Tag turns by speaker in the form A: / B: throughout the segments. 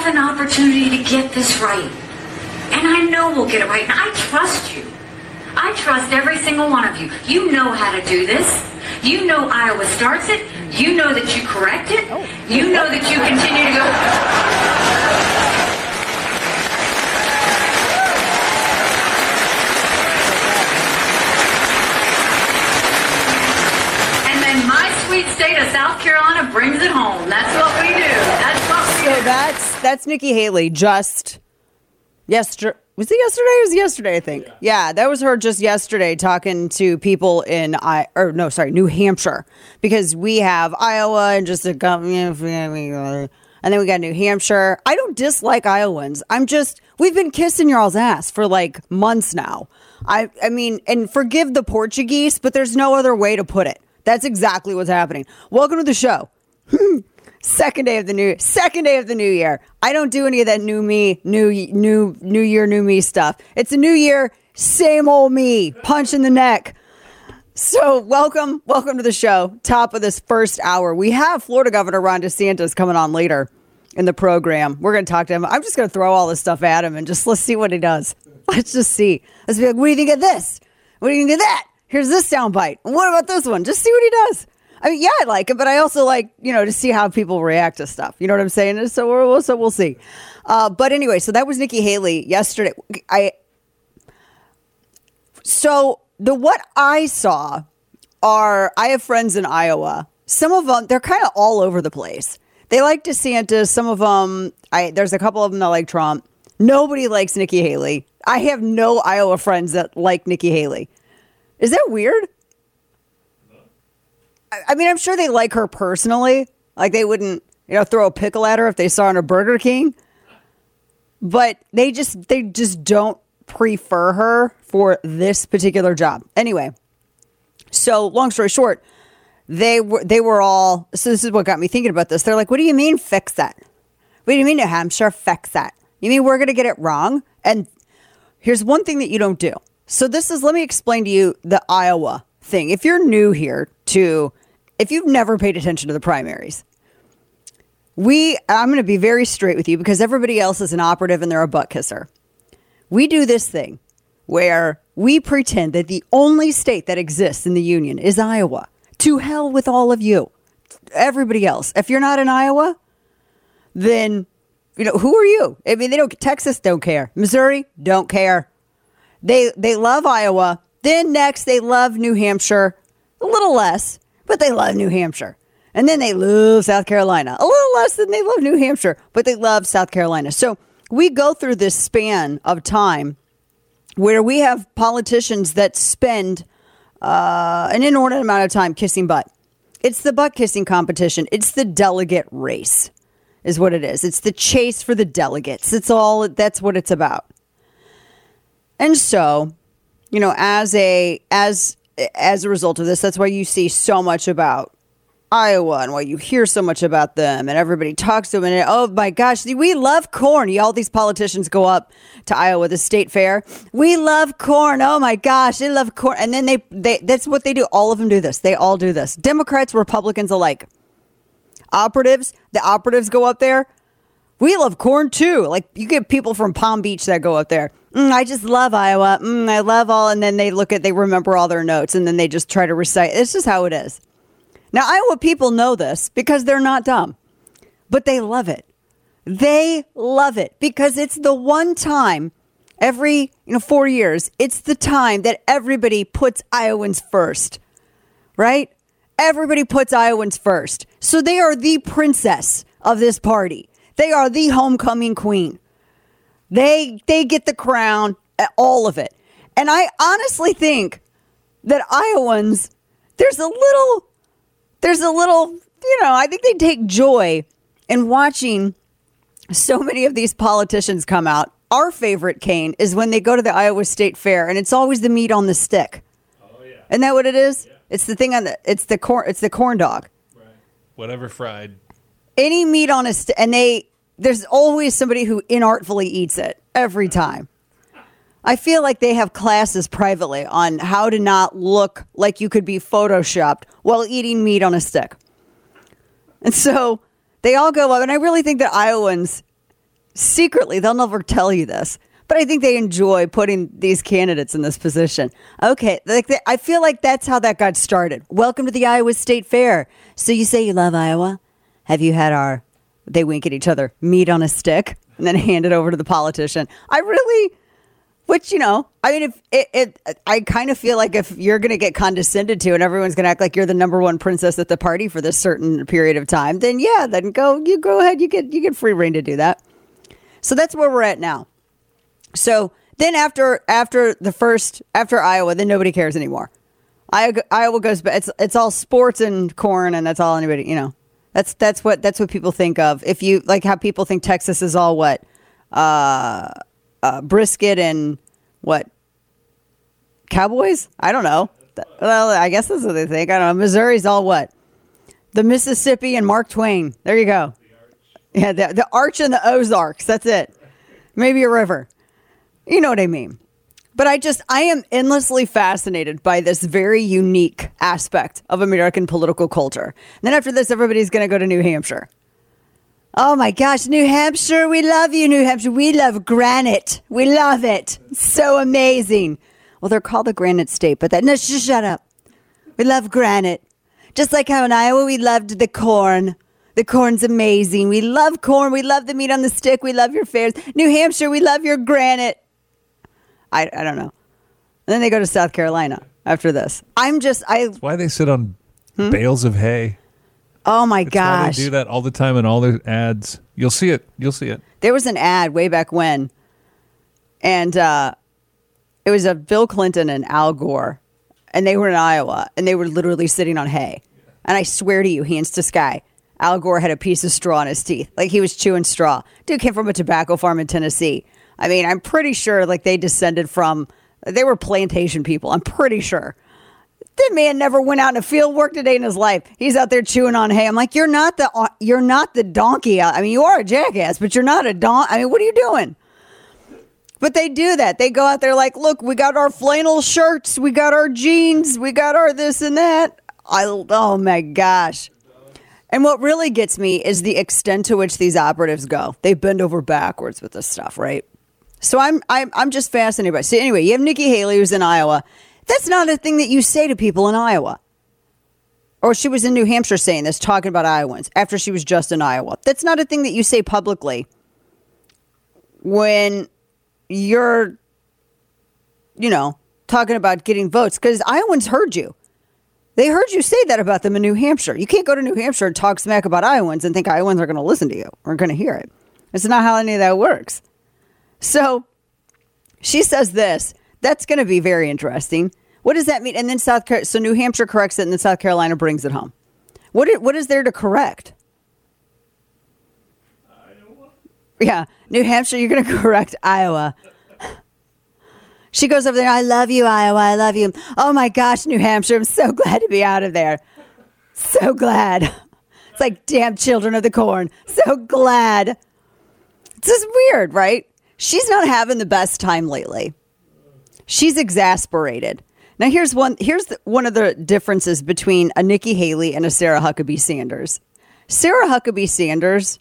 A: have an opportunity to get this right. And I know we'll get it right. And I trust you. I trust every single one of you. You know how to do this. You know Iowa starts it. You know that you correct it. You know that you continue to go. And then my sweet state of South Carolina brings it home. That's what we do. That's what we do.
B: So that's Nikki Haley just yesterday. Was it yesterday? It was yesterday, I think. Yeah, that was her just yesterday talking to people in New Hampshire, because we have Iowa and just and then we got New Hampshire. I don't dislike Iowans. We've been kissing y'all's ass for like months now. I mean, and forgive the Portuguese, but there's no other way to put it. That's exactly what's happening. Welcome to the show. Second day of the new year. I don't do any of that new year, new me stuff. It's a new year, same old me, punch in the neck. So welcome to the show. Top of this first hour. We have Florida Governor Ron DeSantis coming on later in the program. We're going to talk to him. I'm just going to throw all this stuff at him and let's see what he does. Let's just see. Let's be like, what do you think of this? What do you think of that? Here's this soundbite. What about this one? Just see what he does. I mean, yeah, I like it, but I also like, to see how people react to stuff. You know what I'm saying? So we'll see. But anyway, so that was Nikki Haley yesterday. What I saw I have friends in Iowa. Some of them, they're kind of all over the place. They like DeSantis. Some of them, there's a couple of them that like Trump. Nobody likes Nikki Haley. I have no Iowa friends that like Nikki Haley. Is that weird? I mean, I'm sure they like her personally. Like they wouldn't, throw a pickle at her if they saw her in a Burger King. But they just don't prefer her for this particular job. Anyway, so long story short, they were all. So this is what got me thinking about this. They're like, "What do you mean fix that? What do you mean New Hampshire fix that? You mean we're going to get it wrong?" And here's one thing that you don't do. So let me explain to you the Iowa thing. If you're new here if you've never paid attention to the primaries, I'm going to be very straight with you because everybody else is an operative and they're a butt kisser. We do this thing where we pretend that the only state that exists in the union is Iowa. To hell with all of you, everybody else. If you're not in Iowa, then, who are you? I mean, Texas don't care. Missouri don't care. They love Iowa. Then next, they love New Hampshire. A little less, but they love New Hampshire. And then they love South Carolina. A little less than they love New Hampshire, but they love South Carolina. So we go through this span of time where we have politicians that spend an inordinate amount of time kissing butt. It's the butt kissing competition. It's the delegate race is what it is. It's the chase for the delegates. That's what it's about. And so, as a result of this, that's why you see so much about Iowa and why you hear so much about them and everybody talks to them. And oh my gosh, we love corn. All these politicians go up to Iowa, the state fair. We love corn. Oh my gosh, they love corn. And then they that's what they do. All of them do this. They all do this. Democrats, Republicans alike. The operatives go up there. We love corn too. Like you get people from Palm Beach that go up there. I just love Iowa. I love all. And then they remember all their notes and then they just try to recite. It's just how it is. Now, Iowa people know this because they're not dumb, but they love it. They love it because it's the one time every 4 years. It's the time that everybody puts Iowans first, right? Everybody puts Iowans first. So they are the princess of this party. They are the homecoming queen. They get the crown, all of it. And I honestly think that Iowans, there's a little, I think they take joy in watching so many of these politicians come out. Our favorite, Kane, is when they go to the Iowa State Fair and it's always the meat on the stick. Oh yeah. Isn't that what it is? Yeah. It's the thing it's the corn dog.
C: Right. Whatever fried.
B: Any meat on a stick, and there's always somebody who inartfully eats it every time. I feel like they have classes privately on how to not look like you could be photoshopped while eating meat on a stick. And so they all go up, and I really think that Iowans, secretly, they'll never tell you this, but I think they enjoy putting these candidates in this position. Okay, I feel like that's how that got started. Welcome to the Iowa State Fair. So you say you love Iowa? Have you had they wink at each other, meat on a stick, and then hand it over to the politician? Which, I mean, I kind of feel like if you're going to get condescended to and everyone's going to act like you're the number one princess at the party for this certain period of time, then then go ahead. You get free reign to do that. So that's where we're at now. So then after Iowa, then nobody cares anymore. Iowa goes back. It's all sports and corn, and that's all anybody, that's what people think of. If you like how people think Texas is all what, brisket and what, Cowboys? I don't know. Well, I guess that's what they think. I don't know. Missouri's all what? The Mississippi and Mark Twain. There you go. Yeah, the Arch and the Ozarks. That's it. Maybe a river. You know what I mean. But I am endlessly fascinated by this very unique aspect of American political culture. And then after this, everybody's going to go to New Hampshire. Oh my gosh, New Hampshire, we love you, New Hampshire. We love granite. We love it. So amazing. Well, they're called the Granite State, but no, just shut up. We love granite. Just like how in Iowa we loved the corn. The corn's amazing. We love corn. We love the meat on the stick. We love your fairs. New Hampshire, we love your granite. I don't know. And then they go to South Carolina after this.
C: That's why they sit on bales of hay.
B: Oh my
C: That's
B: gosh.
C: why they do that all the time in all their ads. You'll see it.
B: There was an ad way back when, and it was of Bill Clinton and Al Gore, and they were in Iowa, and they were literally sitting on hay. And I swear to you, hands to sky, Al Gore had a piece of straw in his teeth. Like he was chewing straw. Dude came from a tobacco farm in Tennessee. I mean, I'm pretty sure like they were plantation people. I'm pretty sure. That man never went out in a field, worked a day in his life. He's out there chewing on hay. I'm like, you're not the donkey. I mean, you are a jackass, but you're not a donkey. I mean, what are you doing? But they do that. They go out there like, look, we got our flannel shirts. We got our jeans. We got our this and that. Oh my gosh. And what really gets me is the extent to which these operatives go. They bend over backwards with this stuff, right? So I'm just fascinated by it. So anyway, you have Nikki Haley who's in Iowa. That's not a thing that you say to people in Iowa. Or she was in New Hampshire saying this, talking about Iowans, after she was just in Iowa. That's not a thing that you say publicly when you're, talking about getting votes. Because Iowans heard you. They heard you say that about them in New Hampshire. You can't go to New Hampshire and talk smack about Iowans and think Iowans are going to listen to you or going to hear it. It's not how any of that works. So she says this. That's going to be very interesting. What does that mean? And then so New Hampshire corrects it, and then South Carolina brings it home. What is there to correct? Iowa. Yeah, New Hampshire, you're going to correct Iowa. She goes over there. I love you, Iowa. I love you. Oh my gosh, New Hampshire. I'm so glad to be out of there. So glad. It's like, damn children of the corn. So glad. It's just weird, right? She's not having the best time lately. She's exasperated. Now, here's one of the differences between a Nikki Haley and a Sarah Huckabee Sanders. Sarah Huckabee Sanders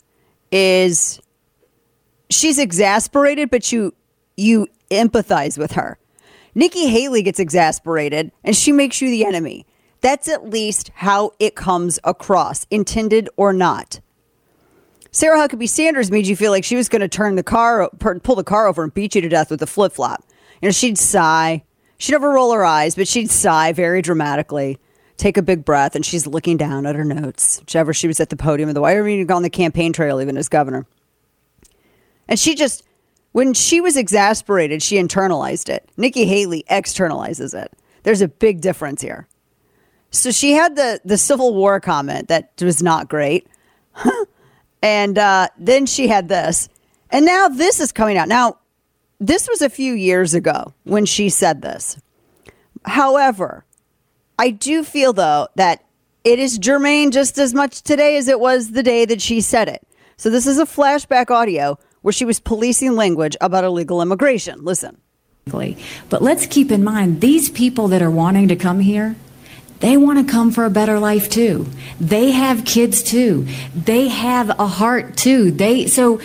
B: she's exasperated, but you empathize with her. Nikki Haley gets exasperated, and she makes you the enemy. That's at least how it comes across, intended or not. Sarah Huckabee Sanders made you feel like she was going to pull the car over and beat you to death with a flip-flop. She'd sigh. She'd never roll her eyes, but she'd sigh very dramatically, take a big breath, and she's looking down at her notes, whichever she was at the podium of the White House, on the campaign trail, even as governor. And when she was exasperated, she internalized it. Nikki Haley externalizes it. There's a big difference here. So she had the Civil War comment that was not great. And then she had this. And now this is coming out. Now, this was a few years ago when she said this. However, I do feel, though, that it is germane just as much today as it was the day that she said it. So this is a flashback audio where she was policing language about illegal immigration. Listen.
D: But let's keep in mind, these people that are wanting to come here, they want to come for a better life too. They have kids too. They have a heart too. So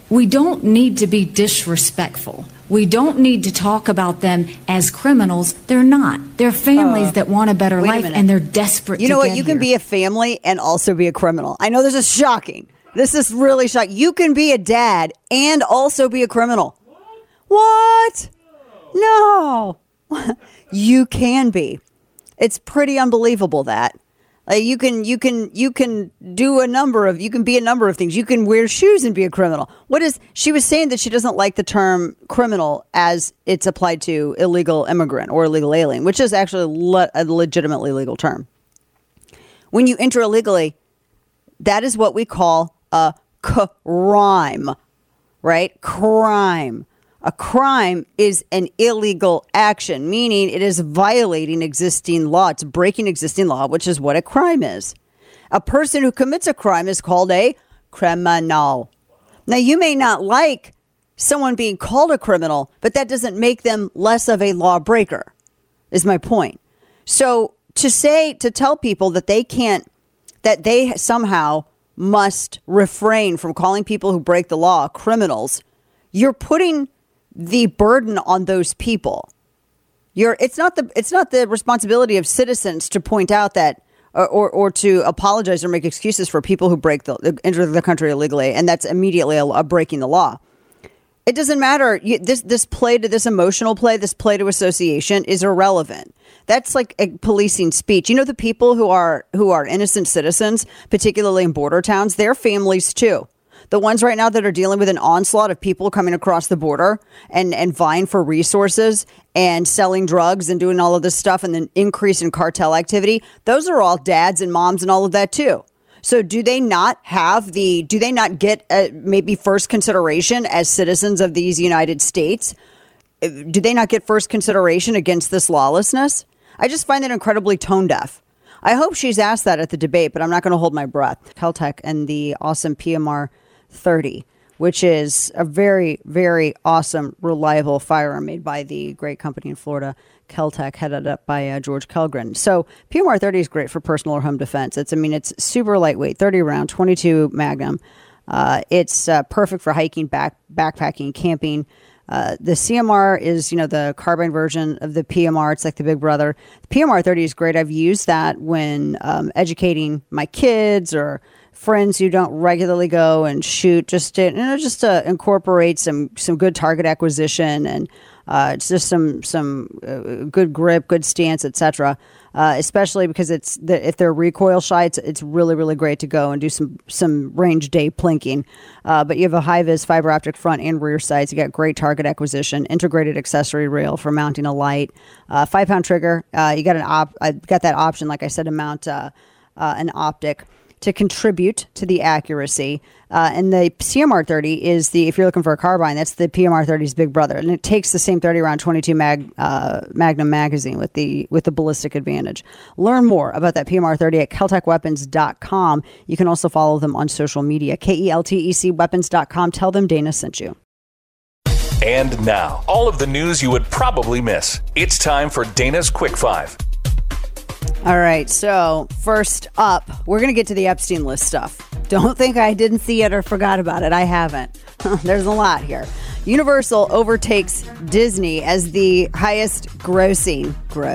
D: We don't need to be disrespectful. We don't need to talk about them as criminals. They're not. They're families that want a better life, and they're desperate to get here.
B: You know what? You can be a family and also be a criminal. I know this is shocking. This is really shocking. You can be a dad and also be a criminal. What? No. You can be. It's pretty unbelievable that. You can do a number of, you can be a number of things. You can wear shoes and be a criminal. She was saying that she doesn't like the term criminal as it's applied to illegal immigrant or illegal alien, which is actually a legitimately legal term. When you enter illegally, that is what we call a crime, right? Crime. A crime is an illegal action, meaning it is violating existing law. It's breaking existing law, which is what a crime is. A person who commits a crime is called a criminal. Now, you may not like someone being called a criminal, but that doesn't make them less of a lawbreaker, is my point. So to tell people that they somehow must refrain from calling people who break the law criminals, you're putting the burden on those people. It's not the responsibility of citizens to point out that or to apologize or make excuses for people who enter the country illegally, and that's immediately a breaking the law. It doesn't matter. This emotional play, this play to association is irrelevant. That's like a policing speech. You know, the people who are innocent citizens, particularly in border towns, they're families too. The ones right now that are dealing with an onslaught of people coming across the border and vying for resources and selling drugs and doing all of this stuff, and then increase in cartel activity, those are all dads and moms and all of that too. So do they not get maybe first consideration as citizens of these United States? Do they not get first consideration against this lawlessness? I just find that incredibly tone deaf. I hope she's asked that at the debate, but I'm not going to hold my breath. Kel-Tec and the awesome PMR 30, which is a very, very awesome, reliable firearm made by the great company in Florida, Kel-Tec, headed up by George Kellgren. So PMR 30 is great for personal or home defense. It's super lightweight, 30 round, 22 Magnum. It's perfect for hiking, backpacking, camping. The CMR is, the carbine version of the PMR. It's like the big brother. The PMR 30 is great. I've used that when educating my kids or friends who don't regularly go and shoot, just to incorporate some good target acquisition and it's just some good grip, good stance, etc. Especially because if they're recoil shy, it's really, really great to go and do some range day plinking. But you have a high-vis fiber optic front and rear sights. You got great target acquisition, integrated accessory rail for mounting a light, 5-pound trigger. You got I got that option, like I said, to mount an optic to contribute to the accuracy. And the CMR 30 is if you're looking for a carbine, that's the PMR 30's big brother. And it takes the same 30 round 22 Magnum magazine with the ballistic advantage. Learn more about that PMR 30 at KeltecWeapons.com. You can also follow them on social media, KeltecWeapons.com. Tell them Dana sent you.
E: And now, all of the news you would probably miss. It's time for Dana's Quick Five.
B: All right, so first up, we're going to get to the Epstein list stuff. Don't think I didn't see it or forgot about it. I haven't. There's a lot here. Universal overtakes Disney as the highest grossing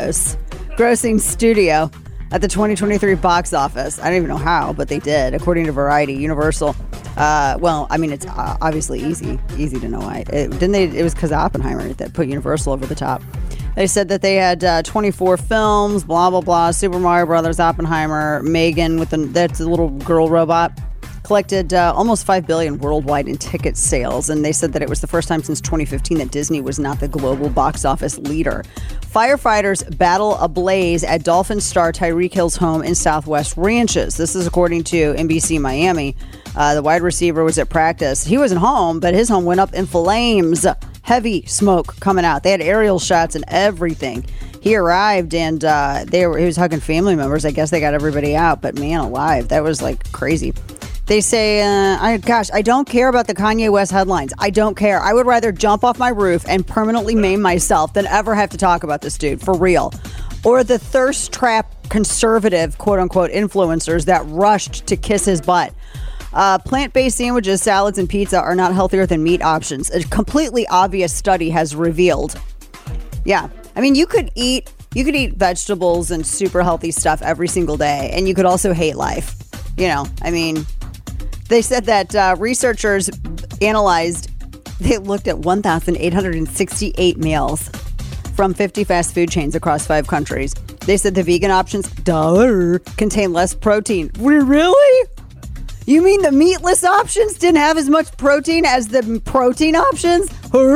B: studio at the 2023 box office. I don't even know how, but they did, according to Variety. Universal. It's obviously easy to know why. It was because Oppenheimer that put Universal over the top. They said that they had 24 films, blah, blah, blah, Super Mario Brothers, Oppenheimer, Megan, that's the little girl robot, collected almost $5 billion worldwide in ticket sales. And they said that it was the first time since 2015 that Disney was not the global box office leader. Firefighters battle a blaze at Dolphin star Tyreek Hill's home in Southwest Ranches. This is according to NBC Miami. The wide receiver was at practice. He wasn't home, but his home went up in flames. Heavy smoke coming out. They had aerial shots and everything. He arrived and he was hugging family members. I guess they got everybody out, but man alive, that was like crazy. They say, I don't care about the Kanye West headlines. I don't care. I would rather jump off my roof and permanently maim myself than ever have to talk about this dude, for real. Or the thirst trap conservative, quote unquote, influencers that rushed to kiss his butt. Plant-based sandwiches, salads, and pizza are not healthier than meat options. A completely obvious study has revealed. Yeah. I mean, you could eat vegetables and super healthy stuff every single day, and you could also hate life. You know, I mean, they said that researchers they looked at 1,868 meals from 50 fast food chains across 5 countries. They said the vegan options, contain less protein. Really? You mean the meatless options didn't have as much protein as the protein options?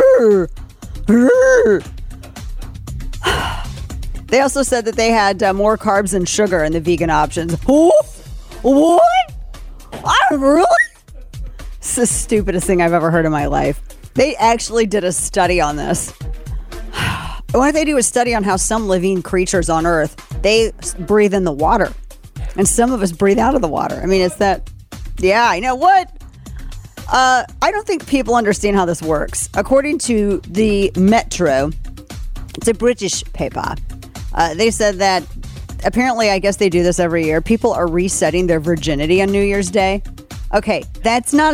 B: They also said that they had more carbs and sugar in the vegan options. What? Really? It's the stupidest thing I've ever heard in my life. They actually did a study on this. Why don't they do a study on how some living creatures on Earth, they breathe in the water, and some of us breathe out of the water. I mean, it's that. Yeah, I know what. I don't think people understand how this works. According to the Metro, it's a British paper. They said that apparently, I guess they do this every year. People are resetting their virginity on New Year's Day. Okay, that's not.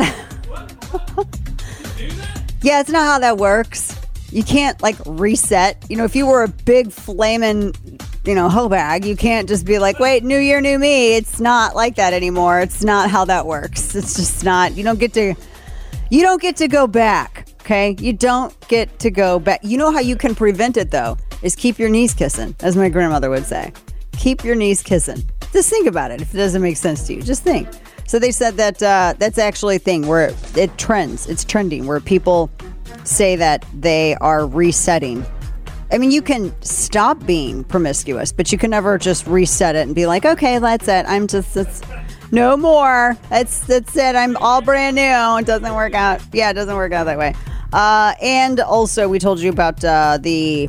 B: Yeah, it's not how that works. You can't like reset. You know, if you were a big flaming, hoe bag, you can't just be like, wait, new year, new me. It's not like that anymore. It's not how that works. It's just not. You don't get to go back. Okay, you don't get to go back. You know how you can prevent it though is keep your knees kissing, as my grandmother would say. Keep your knees kissing. Just think about it. If it doesn't make sense to you, just think. So they said that that's actually a thing where it trends. It's trending where people say that they are resetting. I mean, you can stop being promiscuous, but you can never just reset it and be like, okay, that's it. It's no more. That's it. I'm all brand new. It doesn't work out. Yeah, it doesn't work out that way. And also, we told you about the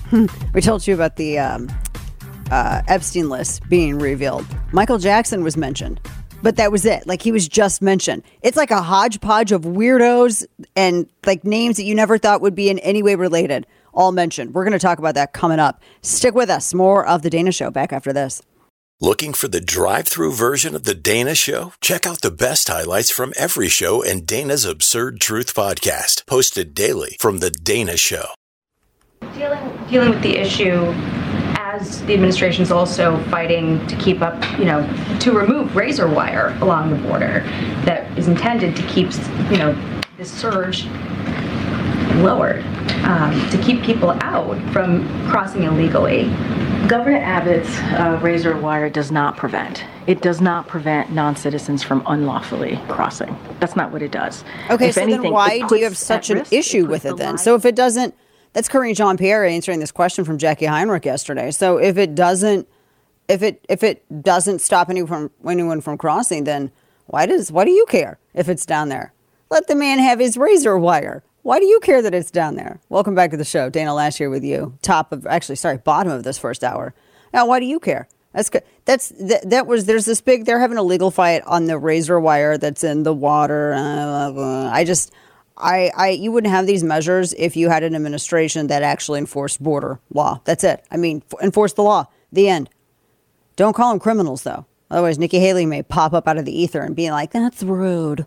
B: Epstein list being revealed. Michael Jackson was mentioned, but that was it. Like, he was just mentioned. It's like a hodgepodge of weirdos and like names that you never thought would be in any way related, all mentioned. We're going to talk about that coming up. Stick with us. More of The Dana Show back after this.
F: Looking for the drive-through version of The Dana Show? Check out the best highlights from every show and Dana's Absurd Truth podcast, posted daily from The Dana Show.
G: Dealing with the issue as the administration is also fighting to keep up, to remove razor wire along the border that is intended to keep, this surge lowered, to keep people out from crossing illegally.
H: Governor Abbott's razor wire does not prevent. It does not prevent non-citizens from unlawfully crossing. That's not what it does.
B: Okay, so then why do you have such an issue with it then? So if it doesn't, that's Karine Jean-Pierre answering this question from Jackie Heinrich yesterday. So if it doesn't stop anyone from crossing, then why do you care if it's down there? Let the man have his razor wire. Why do you care that it's down there? Welcome back to the show. Dana Lash here with you. Bottom of this first hour. Now, why do you care? That's good. There's this big, they're having a legal fight on the razor wire that's in the water. You wouldn't have these measures if you had an administration that actually enforced border law. That's it. I mean, enforce the law. The end. Don't call them criminals, though. Otherwise, Nikki Haley may pop up out of the ether and be like, that's rude.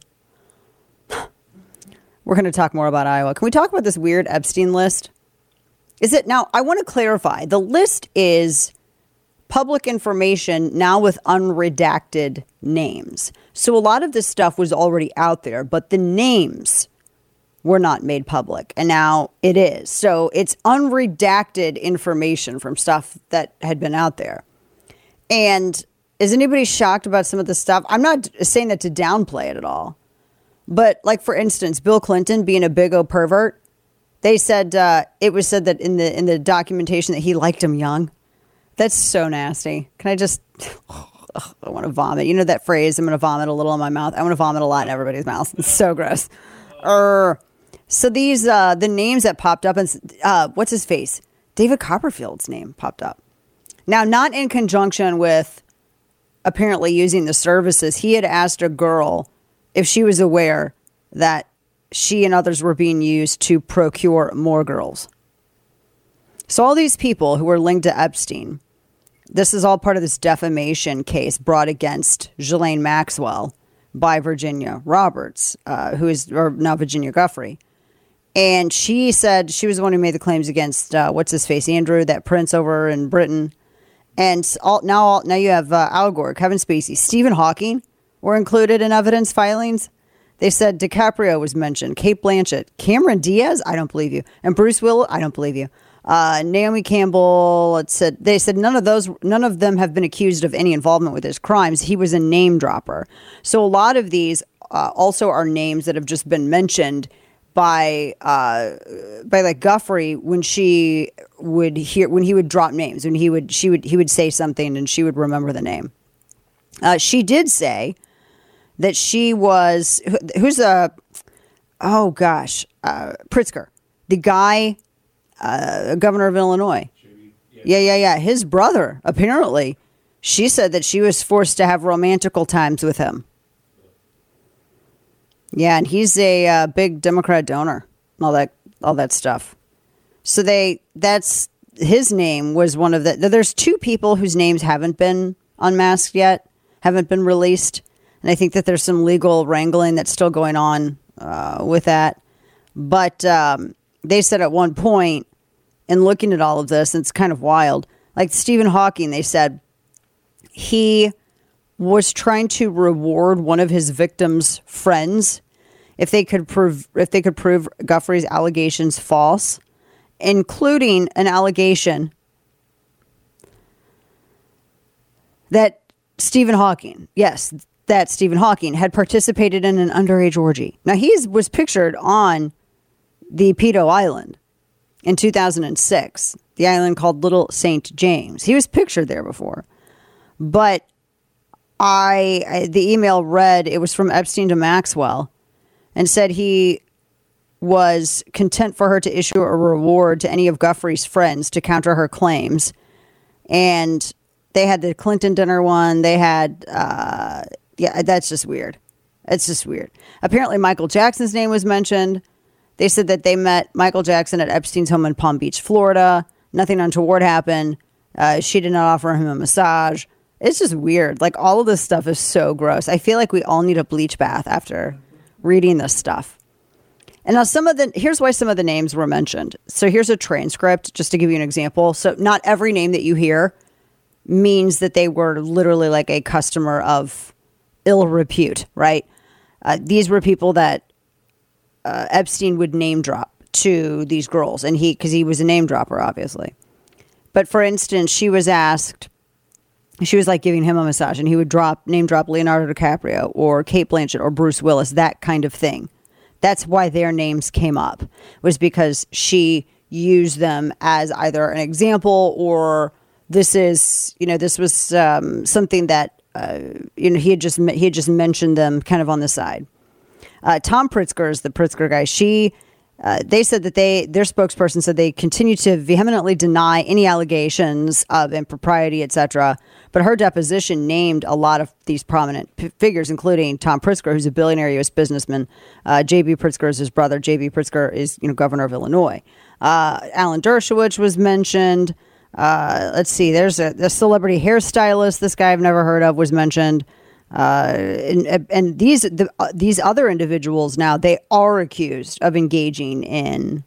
B: We're going to talk more about Iowa. Can we talk about this weird Epstein list? Now, I want to clarify. The list is public information now with unredacted names. So a lot of this stuff was already out there, but the names were not made public. And now it is. So it's unredacted information from stuff that had been out there. And is anybody shocked about some of this stuff? I'm not saying that to downplay it at all. But like, for instance, Bill Clinton being a big old pervert, they said it was said that in the documentation that he liked him young. That's so nasty. Can I just, I want to vomit. You know that phrase, I'm going to vomit a little in my mouth. I want to vomit a lot in everybody's mouth. It's so gross. So these, the names that popped up, and what's his face? David Copperfield's name popped up. Now, not in conjunction with apparently using the services. He had asked a girl if she was aware that she and others were being used to procure more girls. So all these people who were linked to Epstein, this is all part of this defamation case brought against Ghislaine Maxwell, by Virginia Roberts, or now Virginia Giuffre. And she said she was the one who made the claims against, Andrew, that prince over in Britain. And now you have Al Gore, Kevin Spacey, Stephen Hawking were included in evidence filings. They said DiCaprio was mentioned, Cate Blanchett, Cameron Diaz, I don't believe you, and Bruce Willis, I don't believe you. Naomi Campbell, they said none of them have been accused of any involvement with his crimes. He was a name dropper. So a lot of these also are names that have just been mentioned by like Giuffre when he would drop names, when he would say something and she would remember the name. She did say that she was Pritzker, the guy, governor of Illinois. Yeah. His brother, apparently, she said that she was forced to have romantical times with him. Yeah, and he's a big Democrat donor, all that stuff. So that's his name was one of the. There's two people whose names haven't been unmasked yet, haven't been released, and I think that there's some legal wrangling that's still going on with that. But they said at one point, in looking at all of this, and it's kind of wild. Like Stephen Hawking, they said he was trying to reward one of his victims' friends if they could prove Giuffre's allegations false, including an allegation that Stephen Hawking had participated in an underage orgy. Now, he was pictured on the Pedo Island in 2006, the island called Little St. James. He was pictured there before. But the email read, it was from Epstein to Maxwell, and said he was content for her to issue a reward to any of Giuffre's friends to counter her claims. And they had the Clinton dinner one. They had, that's just weird. It's just weird. Apparently Michael Jackson's name was mentioned. They said that they met Michael Jackson at Epstein's home in Palm Beach, Florida. Nothing untoward happened. She did not offer him a massage. It's just weird. Like, all of this stuff is so gross. I feel like we all need a bleach bath after reading this stuff. And now here's why some of the names were mentioned. So here's a transcript, just to give you an example. So not every name that you hear means that they were literally like a customer of ill repute, right? These were people that Epstein would name drop to these girls, and because he was a name dropper, obviously. But for instance, she was like giving him a massage, and he would name drop Leonardo DiCaprio or Cate Blanchett or Bruce Willis, that kind of thing. That's why their names came up, was because she used them as either an example, or this was something that he had just mentioned them kind of on the side. Tom Pritzker is the Pritzker guy. They said that their spokesperson said they continue to vehemently deny any allegations of impropriety, etc. But her deposition named a lot of these prominent figures, including Tom Pritzker, who's a billionaire U.S. businessman. J.B. Pritzker is his brother. J.B. Pritzker is governor of Illinois. Alan Dershowitz was mentioned. Let's see. There's a celebrity hairstylist. This guy I've never heard of was mentioned. And these other individuals now, they are accused of engaging in,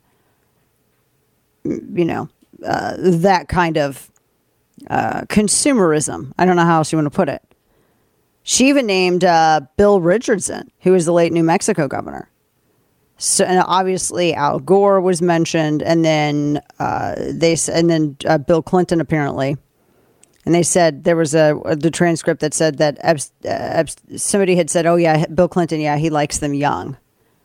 B: that kind of consumerism. I don't know how else you want to put it. She even named Bill Richardson, who was the late New Mexico governor. So, and obviously Al Gore was mentioned, and then Bill Clinton apparently. And they said there was the transcript that said that somebody had said, "Oh yeah, Bill Clinton, yeah, he likes them young."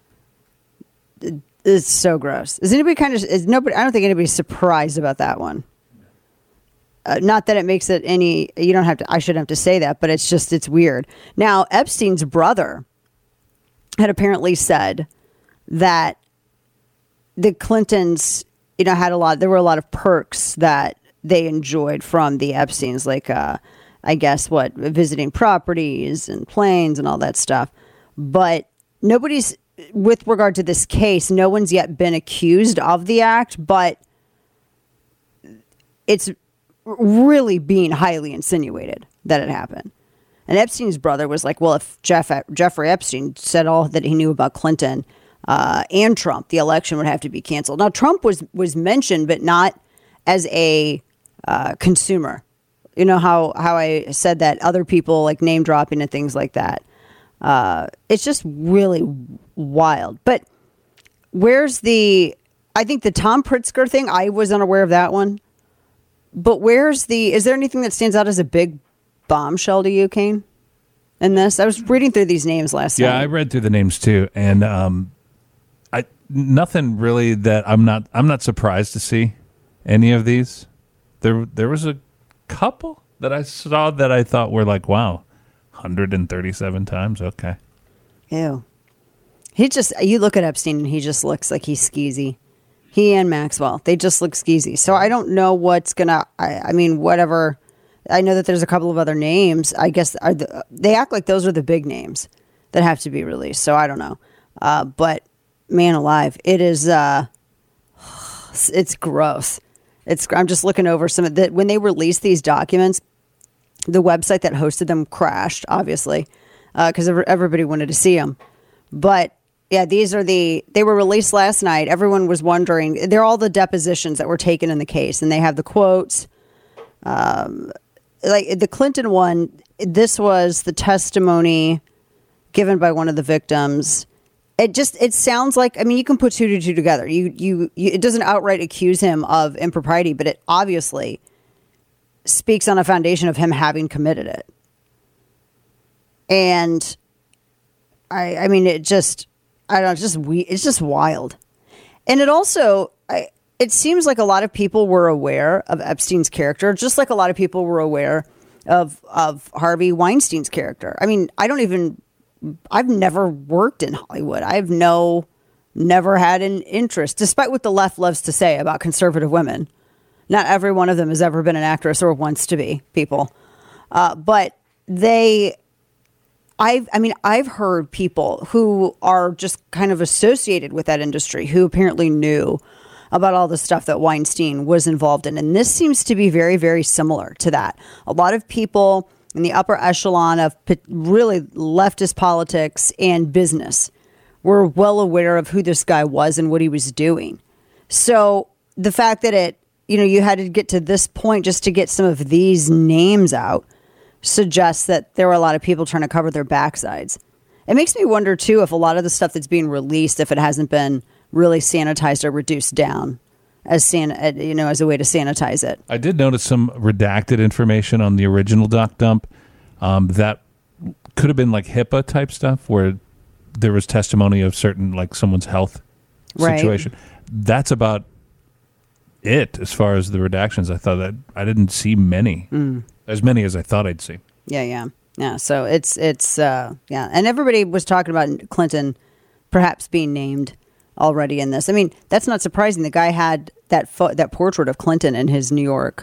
B: It's so gross. Is nobody? I don't think anybody's surprised about that one. Not that it makes it any. You don't have to. I shouldn't have to say that, but it's weird. Now, Epstein's brother had apparently said that the Clintons, had there were a lot of perks that they enjoyed from the Epsteins, like, I guess, visiting properties and planes and all that stuff. But with regard to this case, no one's yet been accused of the act, but it's really being highly insinuated that it happened. And Epstein's brother was like, well, if Jeffrey Epstein said all that he knew about Clinton and Trump, the election would have to be canceled. Now, Trump was mentioned, but not as a consumer. You know how I said that other people like name dropping and things like that. It's just really wild. But I think the Tom Pritzker thing, I was unaware of that one. But is there anything that stands out as a big bombshell to you, Kane, in this? I was reading through these names last night.
C: Yeah, I read through the names too. And nothing really that I'm not surprised to see any of these. There was a couple that I saw that I thought were like, wow, 137 times. Okay.
B: Ew. You look at Epstein and he just looks like he's skeezy. He and Maxwell, they just look skeezy. So I don't know what's whatever. I know that there's a couple of other names. I guess they act like those are the big names that have to be released. So I don't know. But man alive, it is, it's gross. I'm just looking over some of the, when they released these documents, the website that hosted them crashed, obviously, because everybody wanted to see them. But yeah, they were released last night. Everyone was wondering. They're all the depositions that were taken in the case, and they have the quotes. Like the Clinton one, this was the testimony given by one of the victims. It sounds like, you can put two to two together. It doesn't outright accuse him of impropriety, but it obviously speaks on a foundation of him having committed it. And it's just wild. And it also, it seems like a lot of people were aware of Epstein's character, just like a lot of people were aware of Harvey Weinstein's character. I've never worked in Hollywood. I've never had an interest, despite what the left loves to say about conservative women. Not every one of them has ever been an actress or wants to be, people. But I've heard people who are just kind of associated with that industry who apparently knew about all the stuff that Weinstein was involved in. And this seems to be very, very similar to that. A lot of people in the upper echelon of really leftist politics and business were well aware of who this guy was and what he was doing. So the fact that you had to get to this point just to get some of these names out suggests that there were a lot of people trying to cover their backsides. It makes me wonder, too, if a lot of the stuff that's being released, if it hasn't been really sanitized or reduced down as a way to sanitize it. I
C: did notice some redacted information on the original Doc Dump that could have been like HIPAA type stuff where there was testimony of certain, like someone's health situation. Right. That's about it as far as the redactions. I thought that I didn't see many, as many as I thought I'd see. Yeah. So it's and everybody was talking about Clinton perhaps being named already in this. That's not surprising. The guy had that portrait of Clinton in his New York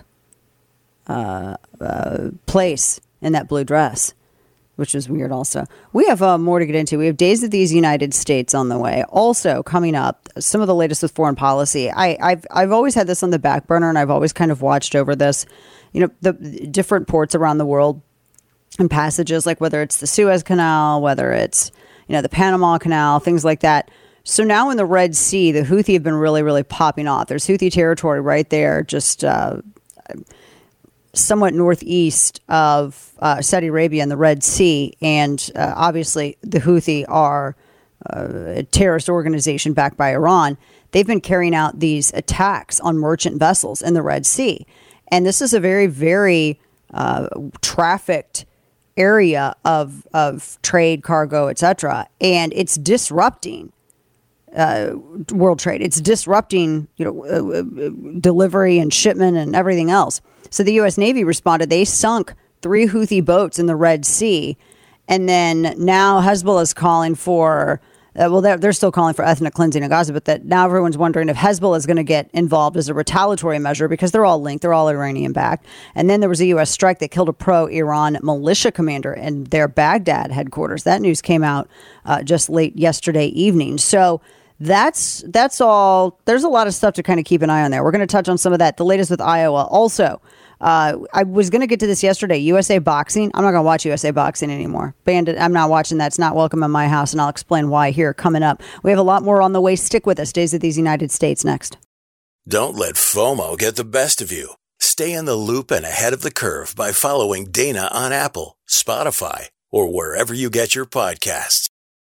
C: place in that blue dress, which is weird also. We have more to get into. We have Days of these United States on the way. Also coming up, some of the latest with foreign policy. I've always had this on the back burner, and I've always kind of watched over this. The different ports around the world and passages, like whether it's the Suez Canal, whether it's, the Panama Canal, things like that. So now in the Red Sea, the Houthi have been really, really popping off. There's Houthi territory right there, just somewhat northeast of Saudi Arabia in the Red Sea. And obviously the Houthi are a terrorist organization backed by Iran. They've been carrying out these attacks on merchant vessels in the Red Sea. And this is a very, very trafficked area of trade, cargo, etc. And it's disrupting world trade. It's disrupting, delivery and shipment and everything else. So the U.S. Navy responded. They sunk 3 Houthi boats in the Red Sea. And then now Hezbollah is calling for, they're still calling for ethnic cleansing in Gaza, but that now everyone's wondering if Hezbollah is going to get involved as a retaliatory measure because they're all linked. They're all Iranian-backed. And then there was a U.S. strike that killed a pro-Iran militia commander in their Baghdad headquarters. That news came out just late yesterday evening. So that's all. There's a lot of stuff to kind of keep an eye on there. We're going to touch on some of that. The latest with Iowa. Also, I was going to get to this yesterday. USA Boxing. I'm not going to watch USA Boxing anymore. Bandit. I'm not watching that. It's not welcome in my house, and I'll explain why here coming up. We have a lot more on the way. Stick with us. Days of these United States next.
F: Don't let FOMO get the best of you. Stay in the loop and ahead of the curve by following Dana on Apple, Spotify, or wherever you get your podcasts.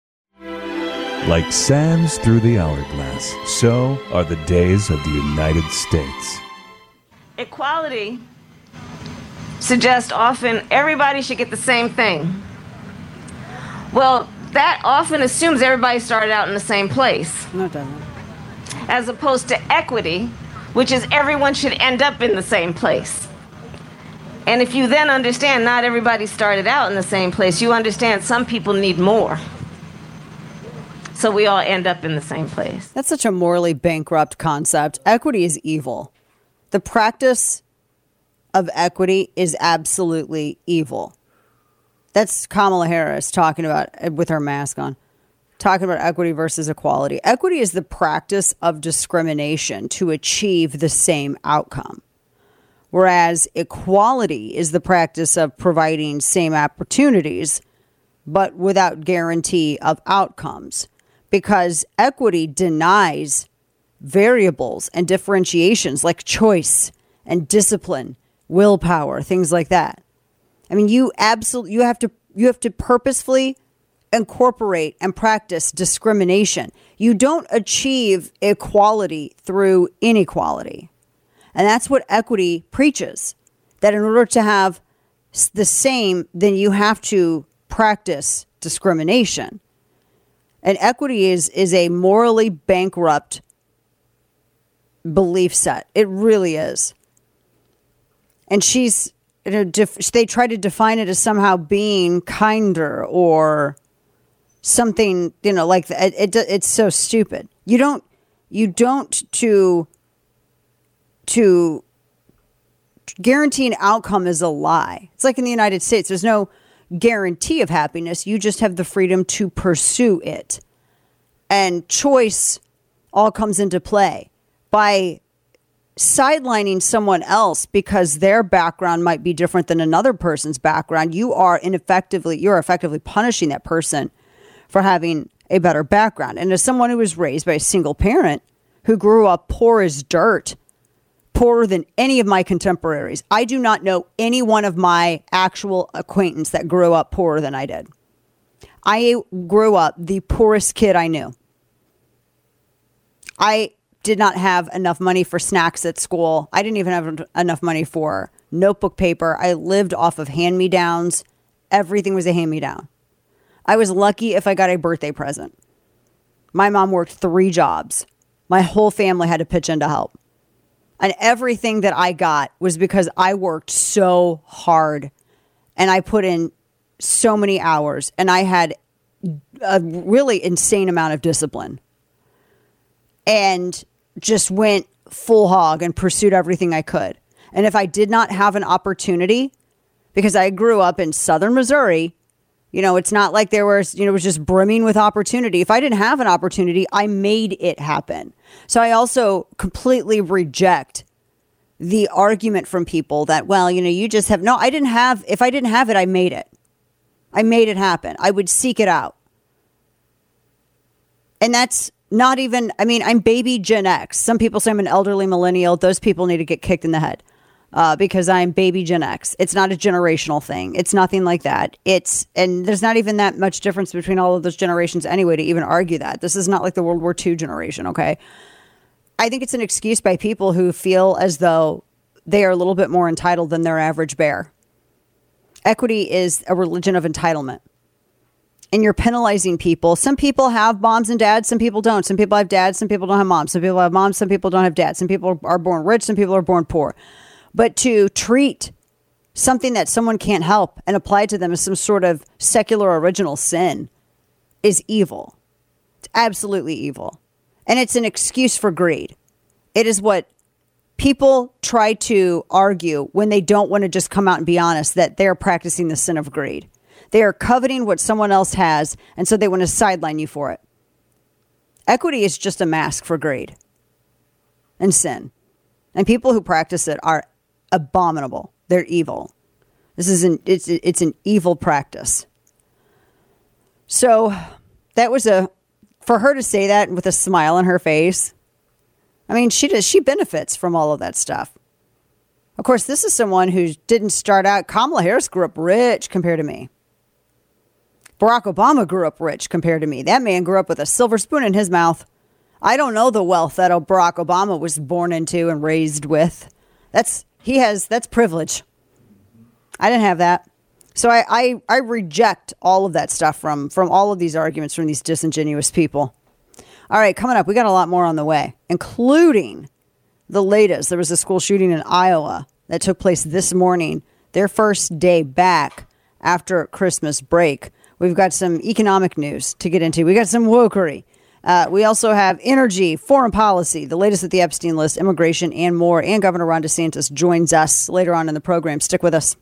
I: Like sands through the hourglass, so are the days of the United States.
J: Equality suggests often everybody should get the same thing. Well, that often assumes everybody started out in the same place.
C: No, it doesn't.
J: As opposed to equity, which is everyone should end up in the same place. And if you then understand not everybody started out in the same place, you understand some people need more. So we all end up in the same place.
C: That's such a morally bankrupt concept. Equity is evil. The practice of equity is absolutely evil. That's Kamala Harris talking about, with her mask on, talking about equity versus equality. Equity is the practice of discrimination to achieve the same outcome, whereas equality is the practice of providing same opportunities, but without guarantee of outcomes, because equity denies variables and differentiations like choice and discipline, willpower, things like that. I mean, you have to purposefully incorporate and practice discrimination. You don't achieve equality through inequality. And that's what equity preaches, that in order to have the same, then you have to practice discrimination. And equity is a morally bankrupt belief set. It really is. And they try to define it as somehow being kinder or something, like that. It's so stupid. You don't to guarantee an outcome is a lie. It's like in the United States, there's no guarantee of happiness. You just have the freedom to pursue it. And choice all comes into play. By sidelining someone else because their background might be different than another person's background, you're effectively punishing that person for having a better background. And as someone who was raised by a single parent who grew up poor as dirt, poorer than any of my contemporaries, I do not know any one of my actual acquaintance that grew up poorer than I did. I grew up the poorest kid I knew. I did not have enough money for snacks at school. I didn't even have enough money for notebook paper. I lived off of hand-me-downs. Everything was a hand-me-down. I was lucky if I got a birthday present. My mom worked 3 jobs. My whole family had to pitch in to help. And everything that I got was because I worked so hard and I put in so many hours and I had a really insane amount of discipline and just went full hog and pursued everything I could. And if I did not have an opportunity, because I grew up in southern Missouri, it's not like there was, it was just brimming with opportunity. If I didn't have an opportunity, I made it happen. So I also completely reject the argument from people that, you just have, no, I didn't have, if I didn't have it, I made it. I made it happen. I would seek it out. And that's not even, I'm baby Gen X. Some people say I'm an elderly millennial. Those people need to get kicked in the head because I'm baby Gen X. It's not a generational thing. It's nothing like that. And there's not even that much difference between all of those generations anyway to even argue that. This is not like the World War II generation, okay? I think it's an excuse by people who feel as though they are a little bit more entitled than their average bear. Equity is a religion of entitlement. And you're penalizing people. Some people have moms and dads. Some people don't. Some people have dads. Some people don't have moms. Some people have moms. Some people don't have dads. Some people are born rich. Some people are born poor. But to treat something that someone can't help and apply to them as some sort of secular original sin is evil. It's absolutely evil. And it's an excuse for greed. It is what people try to argue when they don't want to just come out and be honest that they're practicing the sin of greed. They are coveting what someone else has, and so they want to sideline you for it. Equity is just a mask for greed and sin. And people who practice it are abominable. They're evil. It's an evil practice. So that was for her to say that with a smile on her face. I mean, she benefits from all of that stuff. Of course, this is someone who didn't start out. Kamala Harris grew up rich compared to me. Barack Obama grew up rich compared to me. That man grew up with a silver spoon in his mouth. I don't know the wealth that Barack Obama was born into and raised with. That's privilege. I didn't have that. So I reject all of that stuff from all of these arguments from these disingenuous people. All right, coming up, we got a lot more on the way, including the latest. There was a school shooting in Iowa that took place this morning, their first day back after Christmas break. We've got some economic news to get into. We got some wokery. We also have energy, foreign policy, the latest at the Epstein list, immigration, and more. And Governor Ron DeSantis joins us later on in the program. Stick with us.